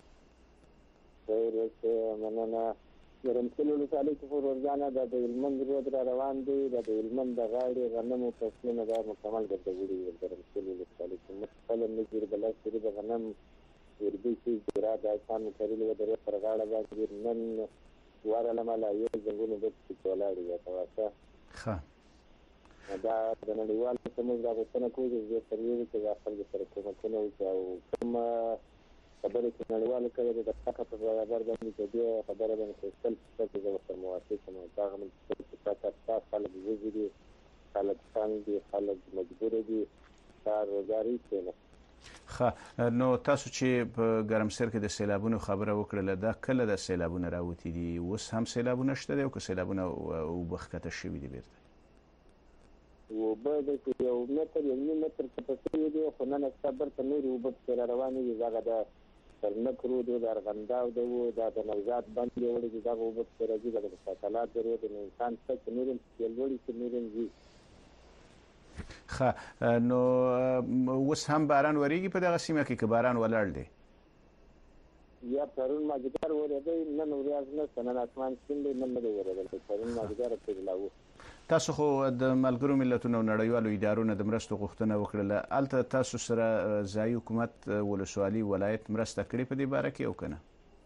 خیر مننه. ګرمسیر ولسوالۍ کې ورځانه د هلمند رود را روان دي. د هلمند د غاړې غنمو فصلونه دا مکمل ګرځولي دي. ګرمسیر ولسوالۍ کې مختلف نظیر بلاسري د غنم وربي چې جرا د انسان کړي د درې پر غاړه باندې نن وراله ملایو څنګه د ټولاړي یا تاسو ښه دا د نړیوال سمون دا غوښتنه کوي چې سروي کې د خپل سره کومه او کوم خبرې چې نړیوال کوي د تاکه په برابر باندې چې خبره باندې خپل څه د وسر موافق نه دا غوښتنه چې تاسو خلک وزيري خلک څنګه خلک مجبور دي کار روزګاری کوي. نو تاسو چې په ګرمسیر کې د سیلابونو خبره وکړه دا کله د سیلابونو راوتی دي اوس هم سیلابونه شته دي او که سیلابونه او بخکته شوي دي بیرته؟ اوبه د یو متر یو نیم متر څخه شوي دي خو نن اکتوبر ته نورې اوبه پکې را روانې دي دغه د سرنک رود و د ارغنداو د و دا د نوزاد بند یې وړي دي دغه اوبه پکې راځي دغه د ساکالات د رود د انسان څخه چې نور هم پکې لوړي چې نور هم ځي. ښه نو اوس هم باران وریږي په دغه سیمه کې که باران ولاړ دی؟ یا پرون مازدیګر ورېدی نن ورځ نشته نن اسمان شین دی نن نه دی ورېدلی پرون مازدیګر پیغلاوه. تاسو خو د ملګرو ملتونو نړیوالو ادارو نه د مرستو غوښتنه وکړله هلته تاسو سره ځایي حکومت ولسوالي ولایت مرسته کړې په دې باره کې او که نه؟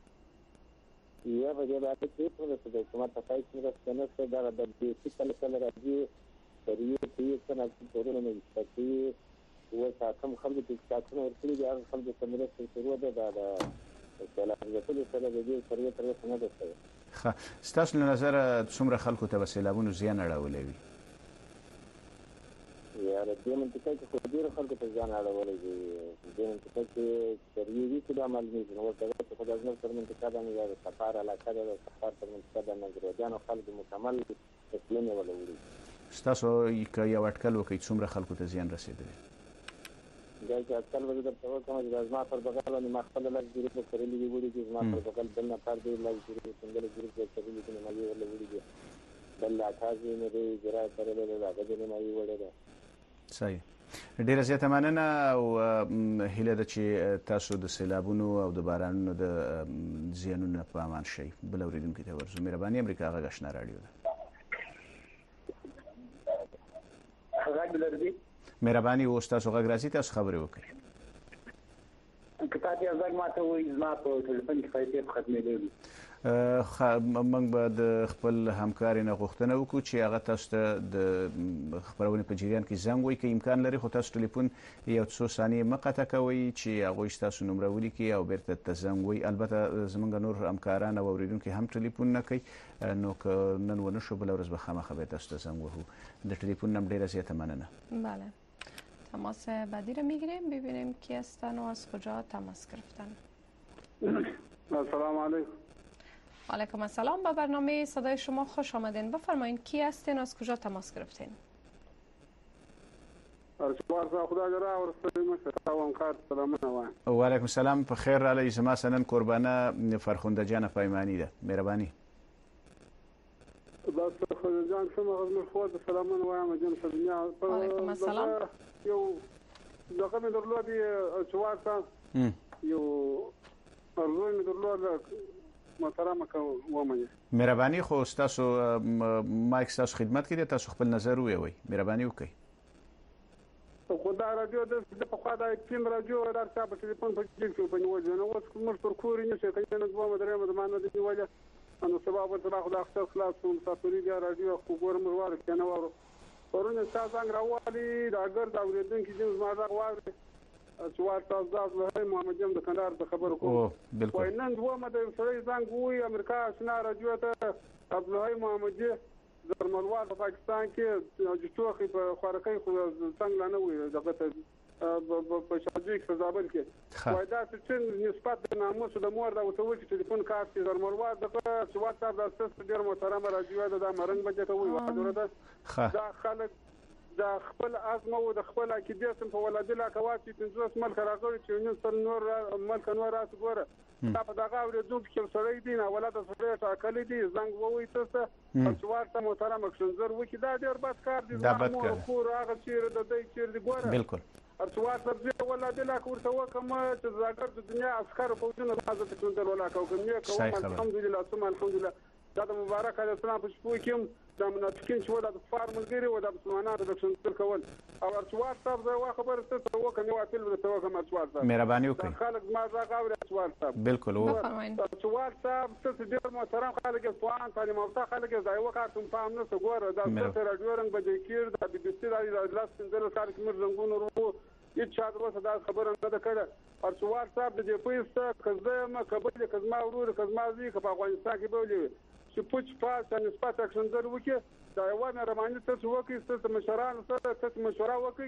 یا په دې باره کې هېڅ د حکومت په پای کې مرسته نشته دغه د بیسي کله کله راځي سریع کوي څه ناسم کورونه نه ویسته کوي اوس حاکم خلکو ته اطلاعاتونه ورکړي دي هغه خلکو ته مرسته شروع ده دا د سیلابونو سره د دې سروې تر اوسه نه ده شوې. ښه ستاسو له نظره څومره خلکو ته به سیلابونو زیان اړولی وي؟ یا د دې منطقه کې خو ډېرو خلکو ته زیان اړولی دی. دې منطقه کې سروې وي چې دا معلومېږي نو ورته خو د ازمیر پر منطقه باندې دا د سفار علاقه ده د سفار پر منطقه د نظرودیانو خلکو مکمل تسلیم یې وله وړي. ستاسو که یو اټکل وکړئ څومره خلکو ته زیان رسېدلی؟ دا چې اټکل به زه درته وکړم چې دا زما پر بغل باندې ما خپله لږ ګروپ کرلي دي وړي دي زما پر بغل بل نفر دی لږ ګروپ څنګه ګروپ یې کرلي دي نمایي ورله وړي دي بل اټازي مې دی اجرا کړلی دی د هغه دې نمایي وړی دی. صحیح ډیره زیاته مننه او هیله ده چې تاسو د سیلابونو او د بارانونو د زیانونو په امان شئ. بل اورېدونکي ته ورځو. مهرباني امریکا غږ اشنا راډیو ده. مهرباني اوس تاسو غږ راځي تاسو خبرې وکړئ. که تاسو یو ځل ماته وایي زما په ټلیفون کې پیسې ختمېدلي. موږ به د خپل همکارې نه غوښتنه وکړو چې هغه تاسو ته د خپرونې په جریان کې زنګ ووایي که امکان لري خو تاسو ټلیفون یو څو ثانیې مه قطع کوئ چې هغوی ستاسو نومره ولیکي او بیرته ته زنګ ووایي. البته زموږ نور همکاران او اورېدونکي هم ټلیفون نه کوي نو که نن ونه شو بله ورځ به خامخا باید تاسو ته زنګ وهو. د ټلیفون هم ډیره زیاته مننه. بله تماس بعدی رو میگیریم ببینیم کی هستن و از کجا تماس گرفتن. السلام علیکم. علیکم السلام. به برنامه صدای شما خوش آمدین. بفرمایین کی هستین و از کجا تماس گرفتین؟ و علیکم السلام. په خیر رالی. زما سنن قربانه فرخنده جان پیمانی ده. مهرباني. بس جان شما غزمر خود سلامونه وایم جان دنیا. علیکم السلام. یو دغه مې درلودي چوارتا یو ارزو مې درلود محترمه کوم. مهرباني خو تاسو مایک تاسو خدمت کې تاسو خپل نظر ووایئ. مهرباني وکړئ. خدای راډیو د په خوا د پین راډیو درته په ټلیفون په کې په نیول نه اوس کوم پر کورې نشي کنه نه دوه مدرې مدمانه د نیول انو سبب ته خو د اختر خلاص مسافرې دی راډیو خو ګورم ورور کنه ورو ورونه تاسو څنګه راوالي دا ګر دا ورېدونکو چې ما دا واره چوار تاسو له محمد جام د کندهار د خبرو کوم. وای نن دوه مده سړی څنګه وی امریکا آشنا راډیو ته عبدالله محمد زرمنوال په پاکستان کې چې توخي په خارقې خو څنګه نه وي دغه ته په شاجیک په زابل کې وای دا چې نسبت د ناموس د مور دا وته چې ټلیفون کارت زرمنوال دغه چې واتساپ د اساس ډیر محترم راډیو د مرنګ بجې ته وي حضرت دا خلک دا خپل ازمه او د خپل عقیده سم په ولادت لا کواتي 500 ملک راغلي چې نور ملک نور راس ګوره دا په دغه ورځو کې سړی دی نه ولادت سره ټاکل دي زنګ ووي تاسو چې ورته محترم اکشنزر وکي دا ډیر بد کار دی زموږ کور هغه چیرې د دې چیرې دی ګوره بالکل ارڅوات په ولادت لا ورته وکم چې زاګر د دنیا عسكر په جنو راځي چې څنګه ولا کوم الحمدلله ثم الحمدلله دا مبارک د اسلام په شپو کې د منافقین چې ولا د فارملګری او د مسلمانانو د څنګه کول او ارڅوات صاحب زه خبر ته وکم یو اپیل ته وکم ارڅوات صاحب مهرباني وکړئ خلک ما زغ او ارڅوات صاحب بالکل ارڅوات صاحب ته ډیر محترم خلک ځوان تعلیم یافته خلک ځای وکړم فهم نه وګوره دا څه راډیو رنګ بجې کیر د بي بي سي د لاس څنګه کار کوم رنگونو ورو هیڅ چا دروازه دا خبره نه ده کړه ارڅوات صاحب د دې پیسته کزه ما قبل کزما ورور کزما زی په افغانستان کې بولې چې پوچ پاس نسبت اکشنزر وکي دا یو نه رمانه ته وکي ست مشران سره ست مشوره وکي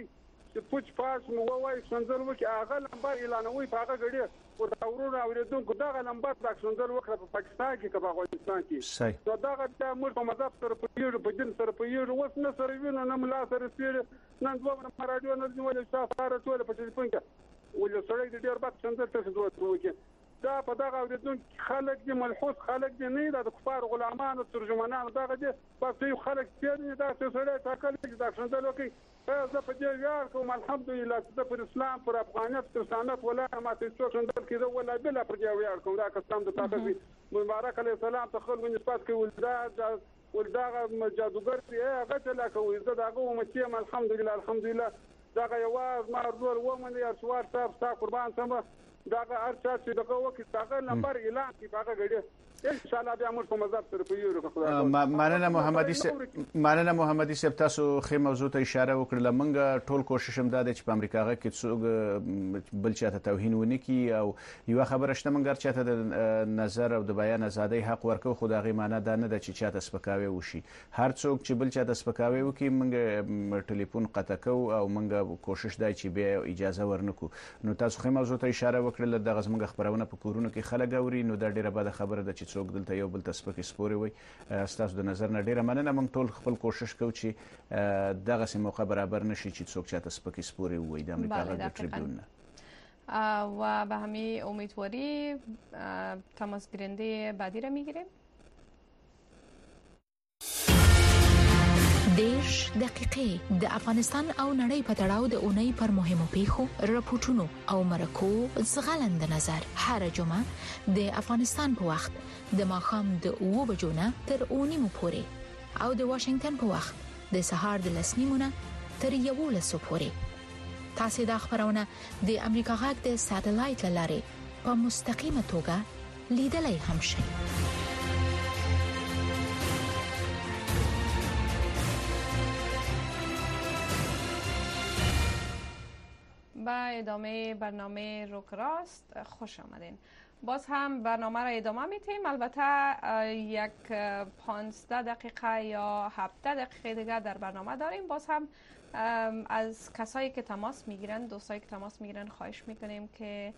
چې پوچ پاس مو وای څنګه وکي هغه لمبر اعلانوي په هغه غړي او ورونه اوریدونکو دغه لمبر د څنګه وکړه په پاکستان کې په افغانستان کې نو دغه د موږ په مذهب سره په یوه په دین سره په یوه وس نه سره وینو نه ملا سره سپیر نن دوه رادیو نه ولې سره ټول په ټلیفون کې ولې سره د ډیر بات څنګه څه دوه وکي دا په دغه اوریدونکو خلک دي ملحوظ خلک دي نه د کفار غلامانو ترجمانانو دغه دي په خلک چې دا څه سره تاکل چې دا څنګه وکي زه په دې یار کوم الحمدلله چې پر اسلام پر افغانیت پر سنت ولا ما ته څه څنګه کېده ولا بل پر دې یار کوم دا قسم د تاسو مبارک علیه السلام ته خلک نسبت کوي ولدا جادوګر دی هغه ته لا کوي زه دا کوم چې الحمدلله دا یواز ما ورول ومن یا سوار تاسو قربان سم دا ارچا چې دغه وخت دغه نمبر اعلان کی باغه غړي ان شاء الله بیا موږ په مذهب سره پیو مننه محمدي صاحب تاسو خې موضوع ته اشاره وکړه لمنګ ټول کوشش هم دا چې په امریکا کې څوک بل چاته توهین ونه کی او یو خبره شته منګر چاته د نظر او د بیان ازادي حق ورکو خدای معنی دا نه د چې چاته سپکاوي وشي هر څوک چې بل چاته سپکاوي وکي منګ ټلیفون قطع کو او منګ کوشش دای چې به اجازه ورنکو نو تاسو خې موضوع ته اشاره وکړه د غزمنګ خبرونه په کورونو کې خلک اوري نو دا ډیره بده خبره ده چې څوک دلته یو بل تسپکې سپوري وي تاسو د نظر نه ډیره مننه موږ ټول خپل کوشش کوو چې دغه سم موقع برابر نشي چې څوک چاته سپکې سپوري وي د امریکا غږ تریبیون و به همین امیدواری تماس گیرنده بعدی را میگیریم 10 دقیقې د افغانستان او نړۍ په تړاو د اونۍ پر مهمو پیښو راپورټونو او مرکو زغلند نظر هر جمعه د افغانستان په وخت د ماښام د 2 بجو نه تر 9 پورې او د واشنگټن په وخت د سهار د 10 نه تر 11 پورې تاسو د خبرونه د امریکا غږ د ساتلایت لارې په مستقیمه توګه لیدلای هم شئ با ادامه برنامه روک راست خوش آمدین. باز هم برنامه را ادامه میتیم. البته یک 15 دقیقه یا 17 دقیقه دیگر در برنامه داریم. باز هم از کسایی که تماس میگیرن دوستایی که تماس میگیرن خواهش میکنیم که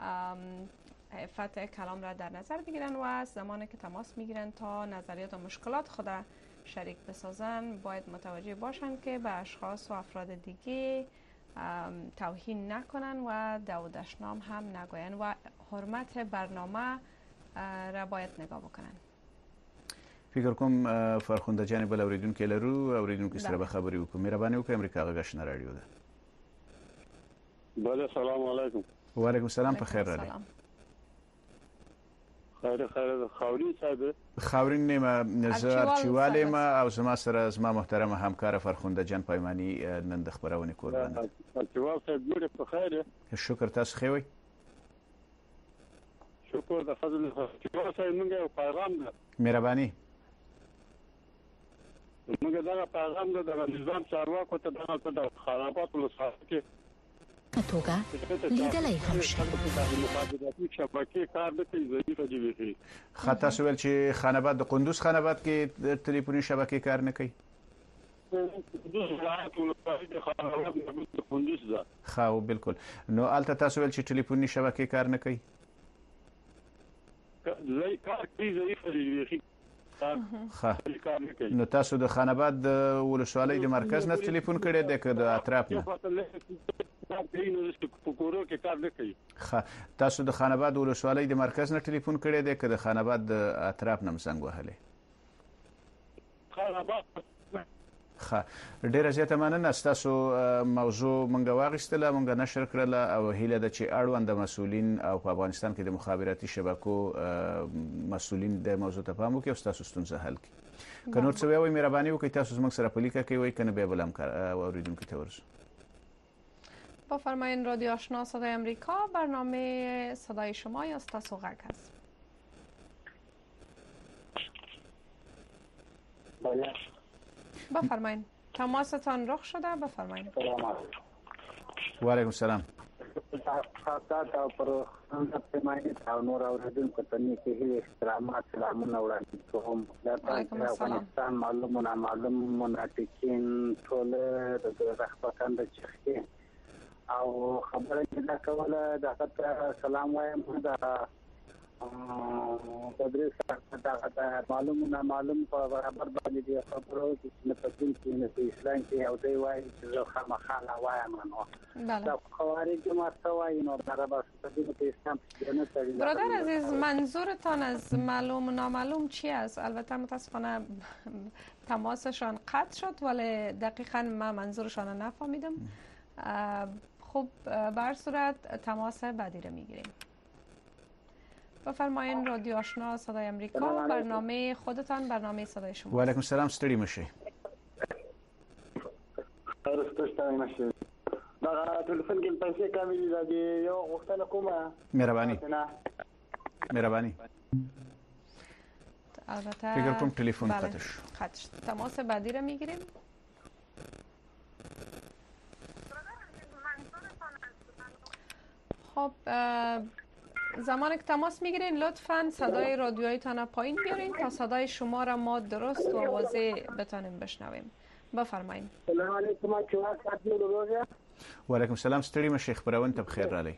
عفت کلام را در نظر بگیرن و زمانی که تماس میگیرن تا نظریات و مشکلات خود شریک بسازن باید متوجه باشن که به اشخاص و افراد دیگه توهین نکنن و دودشنام هم نگوین و حرمت برنامه را باید نگاه بکنن. فکر کوم فرخنده جان بل اوریدونکو لرو اوریدونکو سره به خبري وکړو. مهرباني وکړئ امریکا غږ آشنا رادیو ده. بله سلام علیکم. و علیکم السلام په خیر راغلی. خیر خاورین صاحب خاورین نیمه نظر چیواله ما او زما سره زما محترم همکار فرخنده جان پایمانی نن د خبرونه کول باندې. چیواله صاحب ډیر په خیر. شکر تاسو خو وي. شکر د فضل چیواله صاحب موږ یو پیغام ده. مهرباني. موږ دا پیغام ده د نظام چارواکو ته د خرابات ولسوالۍ کې توګه لیدلای هم شي. خاطر سوال چې خانباد د قندوز خانباد کې ټلیفوني شبکې کار نه کوي. خو بالکل نو البته تاسو ول چې ټلیفوني شبکې کار نه کوي. زي کار کوي ضعیف دی. نو تاسو د خانباد ولسوالۍ د مرکز نه ټلیفون کړی دی که د اطراف نه؟ تاسو د خانباد ولسوالۍ د مرکز نه ټلیفون کړی دی که د خانباد د اطراف نه زنګ وهلی؟ ډیره زیاته مننه. ستاسو موضوع مونږ واغېستله مونږ نشر کړله او هیله ده چې اړوند مسؤلین او په افغانستان کې د مخابراتي شبکو مسؤلین د موضوع ته پام وکړي او ستاسو ستونزه حل کړي. که نور څه وایئ مهرباني وکړئ تاسو زموږ سره په لیکه کې وایئ که نه بیا بل همکار اورېدونکي ته ورسو. بفرمایین رادیو آشنا صدای امریکا برنامه صدای شما یا ستاسو غږ هست. بفرمایین تماستان رخ شده. بفرمایین. و علیکم السلام. خاصات او پر پیمانی او نور اوریدونکو ته نیکی احترامات سلامونه وړاندې کوم. د افغانستان معلوم منافقین ټول د رخصتاند چخي او خبره دا کوله دا سلام وایم دا تدریس دا معلوم په برابر باندې دی خبرو چې نه پدین کې نه اسلام کې او دی وایي چې خامخاله وایم نو دا خوارج جماعت وایي نو برابر پدین کې اسلام نه تړي. برادر عزیز منظورتان از معلوم و نامعلوم چی است؟ البته متاسفانه تماسشان قطع شد ولی دقیقاً من منظورشان رو نفهمیدم. خب به هر صورت تماس بعدی رو میگیریم. بفرمایین رادیو آشنا صدای امریکا، برنامه خودتان، برنامه صدای شما. و علیکم السلام، ستړي مشي. دا تلیفون کې پیسې کمې دي یو غوښتنه کومه. مهرباني. البته فکر کنم تلفن قطع شد. تماس بعدی رو میگیریم. خب زمانی که تماس میگیرین لطفاً صدای رادیویتان پایین بیارین تا صدای شما را ما درست و واضح بتونیم بشنویم. بفرمایید. سلام علیکم. و علیکم السلام، ستړي مشي، خبرونه ته بخیر رالی.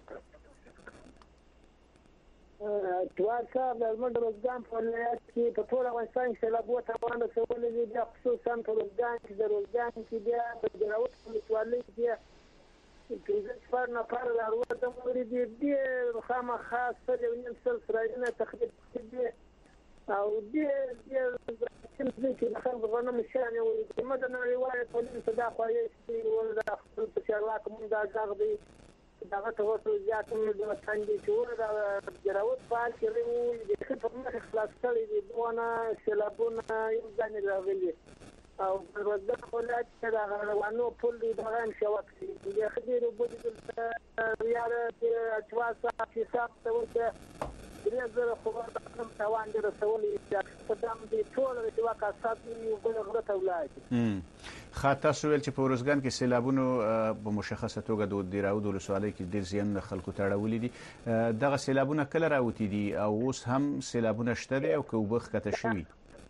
جواد صاحب د زموږ د روزګان په ولایت کې په ټول افغانستان کې سیلابونه تاوان رسولي دي، بیا خصوصا په روزګان کې د روزګان کې بیا د جراوت ولسوالۍ کې د څوار نفر راوته موري دي خامخا سره یو نیم سل سرایونه تخریب دي او دي چې د خلکو غنم شان یو مدني روایت په دې صدا خوایي چې ولدا خپل په شارواک مونږ دا ځاغ دي دا ته وته ځکه د څنګه چې ورته جراوت فعال کړي وو د خپل مخ خلاص کړي دي دونه سیلابونه یو ځای راغلي او په ورځ ولایت کې دا روانو پل دی بغان شوک دي خديرو بده د ریاضه چې اچواسه چې صاحب ته ورته درېزره خبر د توان د رسولي چې په دام دي ټول د واقع ساتي یو بل غلطه ولایت خاطر سویل چې په ورځګان کې سیلابونو په مشخصه توګه د دیراود ولسوالۍ کې ډېر زیان خلکو ته اړولې دي. دغه سیلابونه کله راوتی دي او اوس هم سیلابونه شته دي او که وبخ کته شوي؟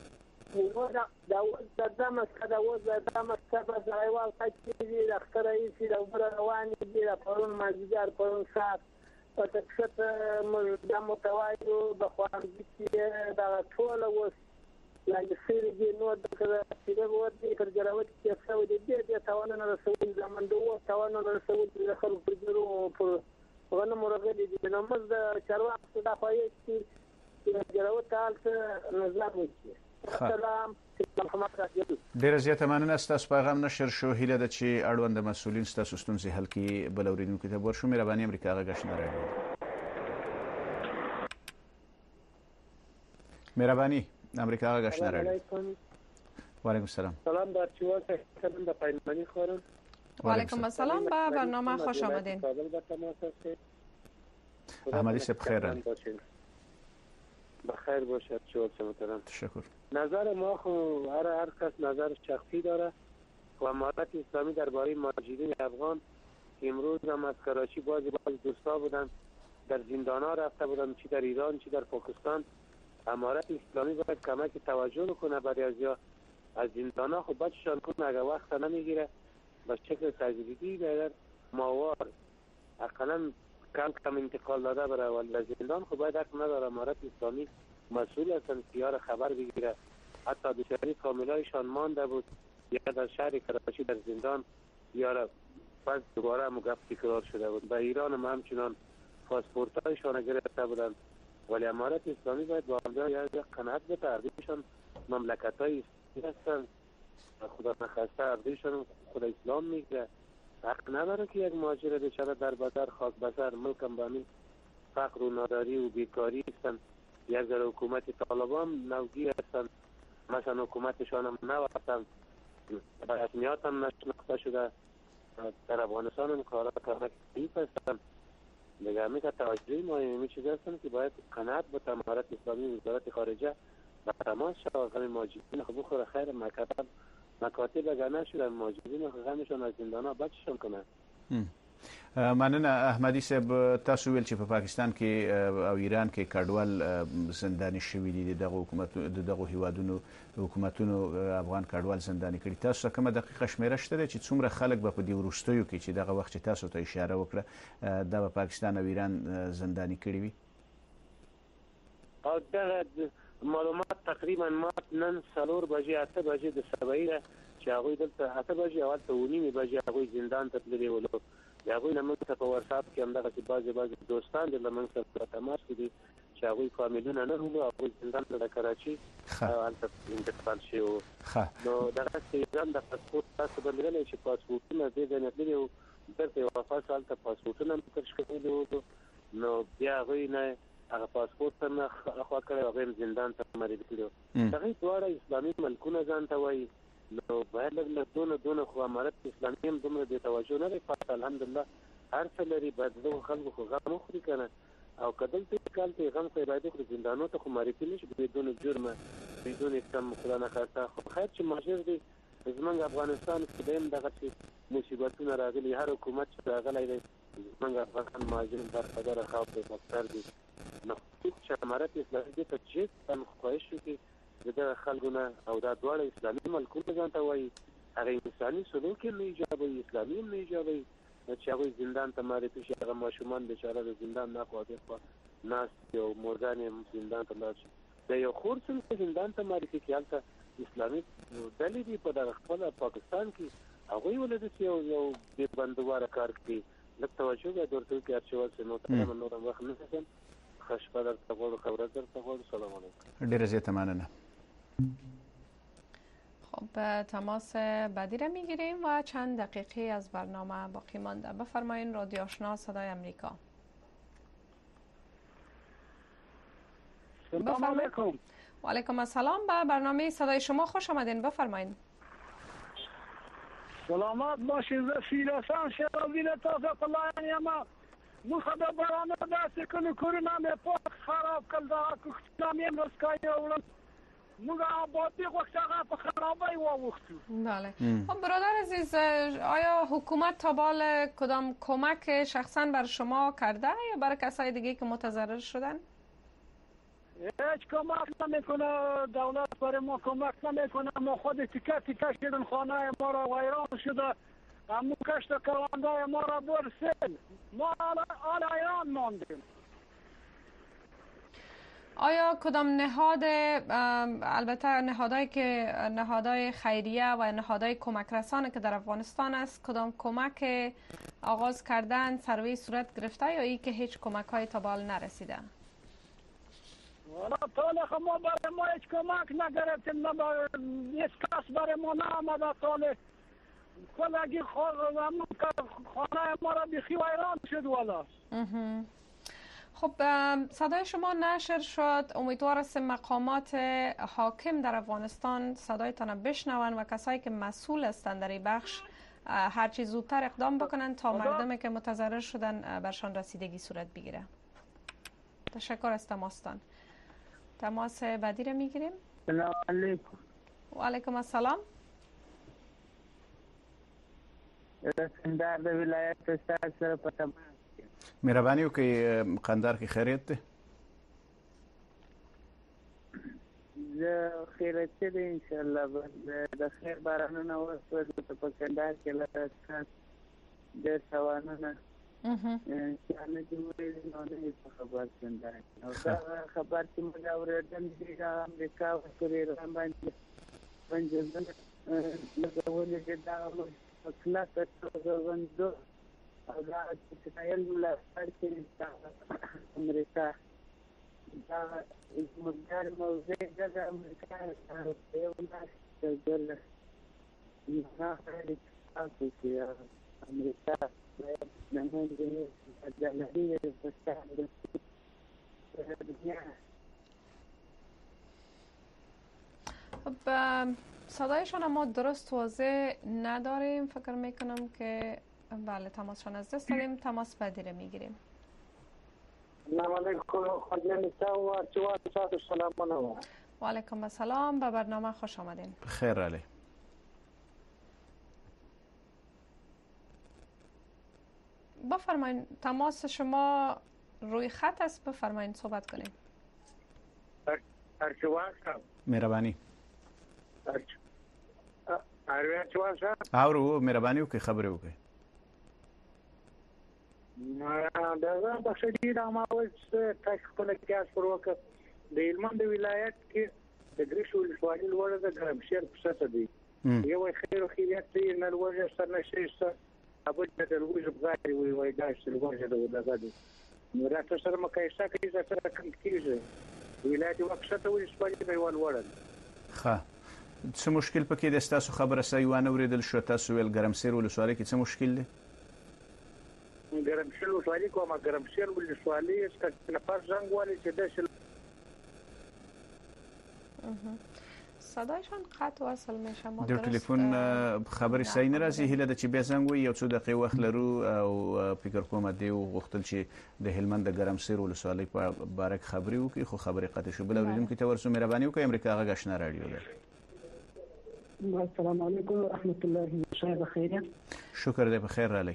دا دمسکه دا وز دا دمسکه په ځایوال کې دي د اختر رئیس د اوبر روان دي د پرون مازیګر پرون سات په تکشت د متوایو د خوانځي کې دا ټول وس لاندې سری دي نو د چې ورته پر جراوت کې څو دي د توانونه رسول زمون دوه توانونه رسول د خلکو پر جوړو پر غنمو راغلي دي نو مز د چارواکو د خوایي چې جراوت حالت نظر وکړي. سلام ډیره زیاته مننه. ستاسو پیغام نشر شو، هیله ده چې اړوند مسؤلین ستاسو ستونزې حل کړي. بل اوریدونکو ته ورشو. مهرباني امریکا غږ راډیو. مهرباني امریکا غږ راډیو. وعلیکم السلام. سلام در چواسه سلام در پیمانی خورم. وعلیکم السلام، به برنامه خوش آمدین. احمدی صاحب خیر بخیر باشد. چواسه محترم. تشکر. نظر ما خو هر کس نظر شخصی داره و امارت اسلامی درباره مهاجرین افغان امروز هم از کراچی باز دوستا بودن در زندان‌ها رفته بودن، چی در ایران چی در پاکستان. امارت اسلامی باید کمک توجه کنه برای از زندان‌ها خب بچشان کنه اگر وقت نمیگیره به شکل تجریدی در ماوار اقلا کم انتقال داده برای ولی زندان خب باید حق نداره. امارت اسلامی مسئول هستن که خبر بگیره. حتی بسیاری فامیلایشان مانده بود یا در شهر کراچی در زندان یا پس دوباره مگفت تکرار شده بود. به ایران هم همچنان پاسپورتایشان گرفته بودند ولی امارت اسلامی باید با آنها یا قناعت بده. اردیشان مملکت‌های هستند خدا نخواسته اردیشان خدا اسلام میگه. حق نداره که یک مهاجر بیچاره در بدر خاک بسر ملکم بانی فقر و ناداری و بیکاری هستند. یک ذره حکومت طالبان نوگی هستند، مثلا حکومتشان هم نوستند، رسمیات هم نشناخته شده. در افغانستان هم کارا کمک دیپ هستند. دیگه همی که توجهی ما همی چیز هستند که باید قناعت با امارت اسلامی وزارت خارجه به تماس شود. همین مهاجرین خب بخوره خیر مکاتب اگر نشدن مهاجرین غمشان از زندان ها بچشان کنن. مننه احمدي صاحب. تاسو ویل چې په پاکستان کې او ایران کې کډوال زنداني شوي دي، دغه هیوادونو حکومتونو افغان کډوال زنداني کړي. تاسو کومه دقیقه شمیره شته چې څومره خلک به په دې وروستیو کې چې دغه وخت چې تاسو ته اشاره وکړه د پاکستان او ایران زنداني کړي وي؟ او دغه معلومات تقریبا نن 4 بجې 8 بجې د سبعینه چې هغوی دلته 8 بجې او 9 بجې هغوی زندان ته تللي ول. هغوی له موږ سره په واتساپ کې همدغسې بعضې دوستان دي له موږ سره په تماس کې دي چې هغوی فامیلونه نه لري، هغوی زندان ته د کراچي هلته انتقال شوي وو. نو دغسې ایران د پاسپورټ تاسو به لیدلی چې پاسپورټونه دې ځای نه تللي وو، بیرته یې واپس هلته پاسپورټونه هم کش کړي وو. نو بیا هغوی نه هغه پاسپورټ ته نه اخوا کړی، هغوی هم زندان ته معرفي کړي وو. هغوی دواړه اسلامي ملکونه ځان ته وایي. نو باید لږ دونه خو امارت اسلامي هم دومره بې توجه نه دی پاتې. الحمدلله هر څه لري، باید دغو خلکو خو غم وخوري که نه، او که دلته کال ته یې غم خو یې باید وخوري، زندانو ته خو معرفي نه شي بدون جرمه بدون کم خدا نخواسته. خو خیر چې مهاجر دی زمونږ افغانستان کې به هم دغسې مصیبتونه راغلي. هر حکومت چې راغلی دی زمونږ افغانستان مهاجر برخبره خواب دی بکتر دی. نو چې امارت اسلامي دې ته جد خواهش وکړي د دغه خلکو نه، او دا دواړه اسلامي ملکونه ځان ته وایي، هغه انساني سلوک یې نه ایجابوي، اسلامي هم نه ایجابوي، چې هغوی زندان ته معرفي شي. هغه ماشومان بېچاره د زندان نه خوا دېخوا ناست دي او مورګان یې زندان ته لاړ شي. د یو خور څنګه زندان ته معرفي کړي، هلته اسلامي ډلې دي په دغه خپله پاکستان کې، هغوی ولې داسې یو بې بندواره کار کوي. لږ توجه باید ورته وکړي. ارچیوال صاحب محترمه نور هم وخت نه نیسم، ښه شپه درته غواړو، ښه ورځ درته غواړو. سلام علیکم. ډېره زیاته مننه. خب تماس بعدی را میگیریم و چند دقیقه از برنامه باقی مانده. بفرمایین. رادیو آشنا صدای امریکا. سلام علیکم. و علیکم السلام. به برنامه صدای شما خوش آمدین. بفرمایین. سلامات باشین. رفیلسان شرابی تازه پلایانی اما مخدا برانه دستی کنو کورونا می پاک خراب کل دا کختنا میم رسکایی اولن موږ آبادی غوښتنه په خرابای واوختو. بله. خب برادر عزیز، آیا حکومت تا بال کدام کمک شخصا بر شما کرده یا برای کسای دیگه که متضرر شدن؟ هیچ کمک نمیکنه، دولت برای ما کمک نمیکنه. ما خود تیکه تیکه شدن، خانه ما را ویران شده، همون کشت کرانده ما را برسید، ما آل ایران ماندیم. آیا کدام نهاد، البته نهادهایی که نهادهای خیریه و نهادهای کمک رسانه که در افغانستان است، کدام کمک آغاز کردن سروی صورت گرفته یا ای که هیچ کمک های تا بال نرسیده؟ والا طالق ما برای ما هیچ کمک نگرفتیم، هیچ کس برای ما نامده. طالق کلگی خانه ما را بیخی ویران شد. والا خب صدای شما نشر شد. امیدوار است مقامات حاکم در افغانستان صدایتان بشنون و کسایی که مسئول هستند در این بخش هرچی زودتر اقدام بکنن تا مردمی که متضرر شدن برشان رسیدگی صورت بگیره. تشکر از تماستان. تماس بعدی رو میگیریم. سلام علیکم. و علیکم السلام. رسندار د ولایت استاد سره په تماس. مهرباني وکړئ قندار کې خیریت ده؟ زه خیریت ده ان شاء الله. د خیر بارانونه وسو په قندار کې لکه ډېر سوانونه چې نه جوړې نه نه خبر څنګه او دا خبر چې موږ اورېدل دي د امریکا او ایران باندې لګولې دا خلاص څه دا چې تایل لا ستاسو امریکا دا مقدار موضوع د امریکا یو لاس ډالر نه هرې تاسو چې امریکا نمون دې د لهي په ستاسو خب صدایشان ما درست واضح نداریم. فکر میکنم که بله تماسشان از دست دادیم. تماس بعدی رو میگیریم. سلام علیکم. و علیکم السلام. به برنامه خوش آمدین. خیر علی. بفرمایید تماس شما روی خط است، بفرمایید صحبت کنیم. ارچوان صاحب مهرباني ارچوان صاحب اورو مهرباني وکړئ خبرې وکړئ. دا بخښنې دا ما اوس تاسو خپل کیاس پر وکړ د هلمند ولایت کې د ګریش ولسوالۍ لوړه د ګرمسیر په سطح دی یو خیر خیریت دی نه لوړه سر نشي سره ابد د لوګو بغاري وي دا چې لوګو د غدي نو راته سره مقایسه کوي چې سره کوم کیږي ولایت وکښته ولسوالۍ دی ولوړه ښه څه مشکل پکې د تاسو خبره سایوانه اوریدل شو تاسو ول ګرمسیر ولسوالۍ کې څه مشکل دی؟ ګرمسیر ولسوالۍ کومه ګرمسیر ولسوالۍ چې نفر زنګ والی چې د صدایشان قطع وصل میشه. ما در تلفن خبری صحیح نرازی هیله ده چې بیا زنګ وي یو څو دقیقې وخت لرو او فکر کوم دی غوښتل چې د هلمند د ګرمسیر ولسوالۍ په باره کې خبرې وکړي خو خبرې قطع شو. بل اوریدونکو ته ورسو مهرباني وکړئ امریکا غږ آشنا رادیو ده. السلام علیکم ورحمت الله وبرکاته. خیریت شکر دی بخیر رالی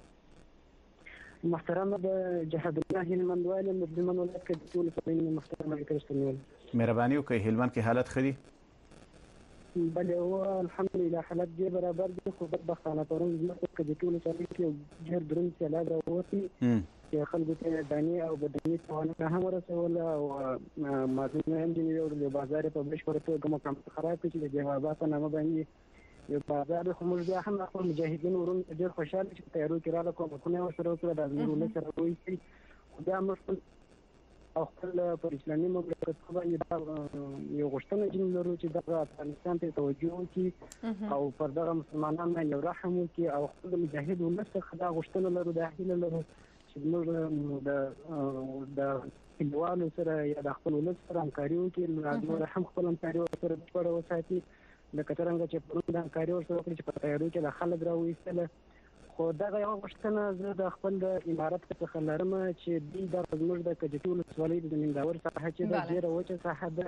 محترم د جهاد الله هلمند والي مدلمن ولایت کې ټول فضیلت محترم اکرستنیل مهرباني وکړئ هلمند کې حالت خدي بله هو الحمدلله حالت دی برابر دی خو بدبختانه پرون زموږ کې د ټول سړي کې ډېر درن سیلاب راووتی چې خلکو ته دانی او بدني توانه هم ورسول او مازنه هم دی یو د بازار په بشپړ توګه مکمل خراب کړي د جوابات نامه باندې یو بازار خو موږ بیا هم خپل مجاهدین ورون ډېر خوشاله چې تیارو کې رااله کوم کومه سره وکړه د زموږ سره وایي خدای موږ او خپل پر اسلامي مملکت باندې یو غوښتنه لرو چې د افغانستان ته توجه وکړي او پر دغه مسلمانانو باندې رحم وکړي او خپل مجاهد ولست خدا غوښتنه لرو د هیله لرو چې موږ د کلیوالو سره یا د خپل ولست سره همکاري وکړي نو هم خپل همکاري سره په وساتي لکه څنګه چې پرون د همکاري سره وکړي چې په تیارو کې د خلک راوېستل خو دغه یو غوښتنه زه د خپل د امارت څخه لرم چې دوی د زموږ د کجټول ولسوالۍ د ننګاور ساحه چې د ډېره وچه ساحه ده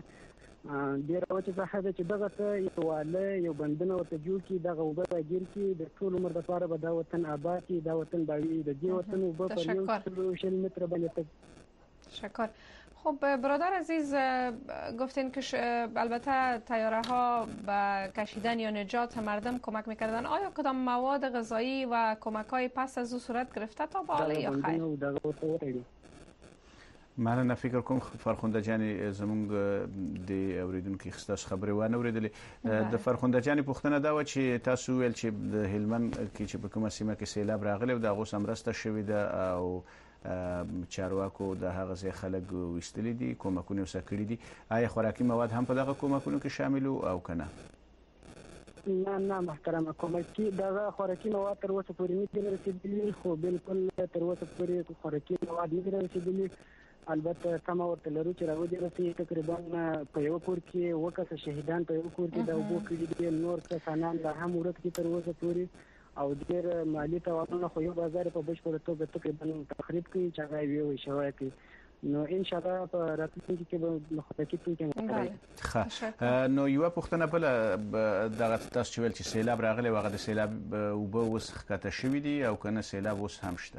چې دغه ته یو واله یو بندونه ورته جوړ کړي دغه اوبه راګیر کړي د ټول عمر لپاره به دا وطن آباد کړي دا وطن به وي د دې وطن اوبه په 100 متر باندې. شکر. خب برادر عزیز گفتین که البته تیاره ها به کشیدن یا نجات مردم کمک میکردن، آیا کدام مواد غذایی و کمک های پس از او صورت گرفته تا به حال یا خیر؟ مننه فکر کوم فرخنده جانی زمونږ د اوریدونکو خستاس خبرې وانه اوریدلې د فرخنده جانی پوښتنه دا و چې تاسو ویل چې د هلمند کې چې په کومه سیمه کې سیلاب راغلی او د هغو سمرسته شوې ده او چارواکو د هغه ځای خلک ویستلي دي کومکونه یې وسه کړي دي، آیا خوراکي مواد هم په دغه کومکونو کې شامل او که نه؟ نه محترمه کومکي دغه خوراکي مواد تر اوسه پورې نه دي رسېدلي خو بالکل تر اوسه پورې خوراکي مواد نه دي رسېدلي. البته سمه ورته لرو چې راودرسي تقریبا په یو کور کې وکړه شهیدان په یو کور کې د اوبو کړي دي نور کسانان لا هم ورک دي تر اوسه پورې او ډېر مالي توانونه خو یو بازار په بشپړه توګه تقریبا تخریب کړي چې هغه ویو شوی کې نو ان شاء الله په راتلونکي کې به مخاطبین کې نو یو پوښتنه بل دغه تاسو چې ویل چې سیلاب راغلی وغه د سیلاب اوبه اوس ښکته شوي دي او که نه سیلاب اوس هم شته؟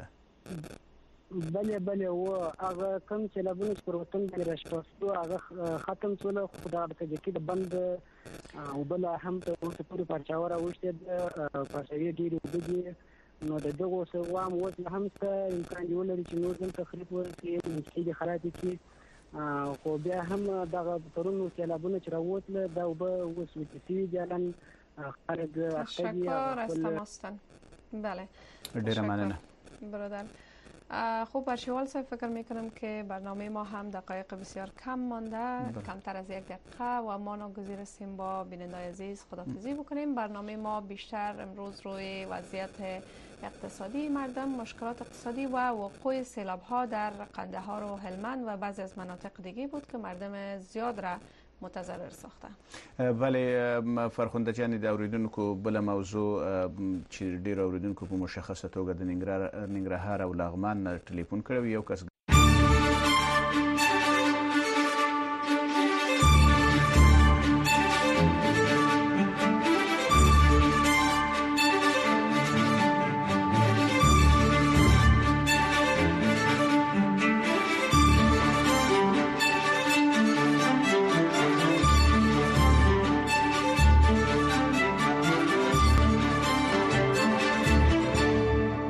بله و هغه کوم سیلابونه چې پر وطن باندې راشپاستو هغه ختم شول خو دا په کې د بند اوبه لا هم تر اوسه پورې پرچاوه راوښتې ده پرچاوې ډېرې اوبه دي نو د دغو سوام اوس هم شته امکان دی ولري چې نور ځل تخریب ورکړي منسي خرابې کړي خو بیا هم دغه پرون سیلابونه چې راوتله دا اوبه اوس وچې شوي دي الان خلک اخته دي. تشکر از تماستان. بله ډېره مننه برادر. خوب برشیوال صاحب فکر میکنم که برنامه ما هم دقایق بسیار کم مانده کمتر از 1 دقیقه و ما ناگزیر هستیم با بینندای عزیز خداحافظی بکنیم. برنامه ما بیشتر امروز روی وضعیت اقتصادی مردم، مشکلات اقتصادی و وقوع سیلاب ها در قندهار و هلمند و بعضی از مناطق دیگه بود که مردم زیاد را متضرر ساخته. بله فرخنده جان د اوریدونکو بل موضوع چې ډیر اوریدونکو په مشخصه توګه د ننګرهار او لغمان ټلیفون کړو یو کس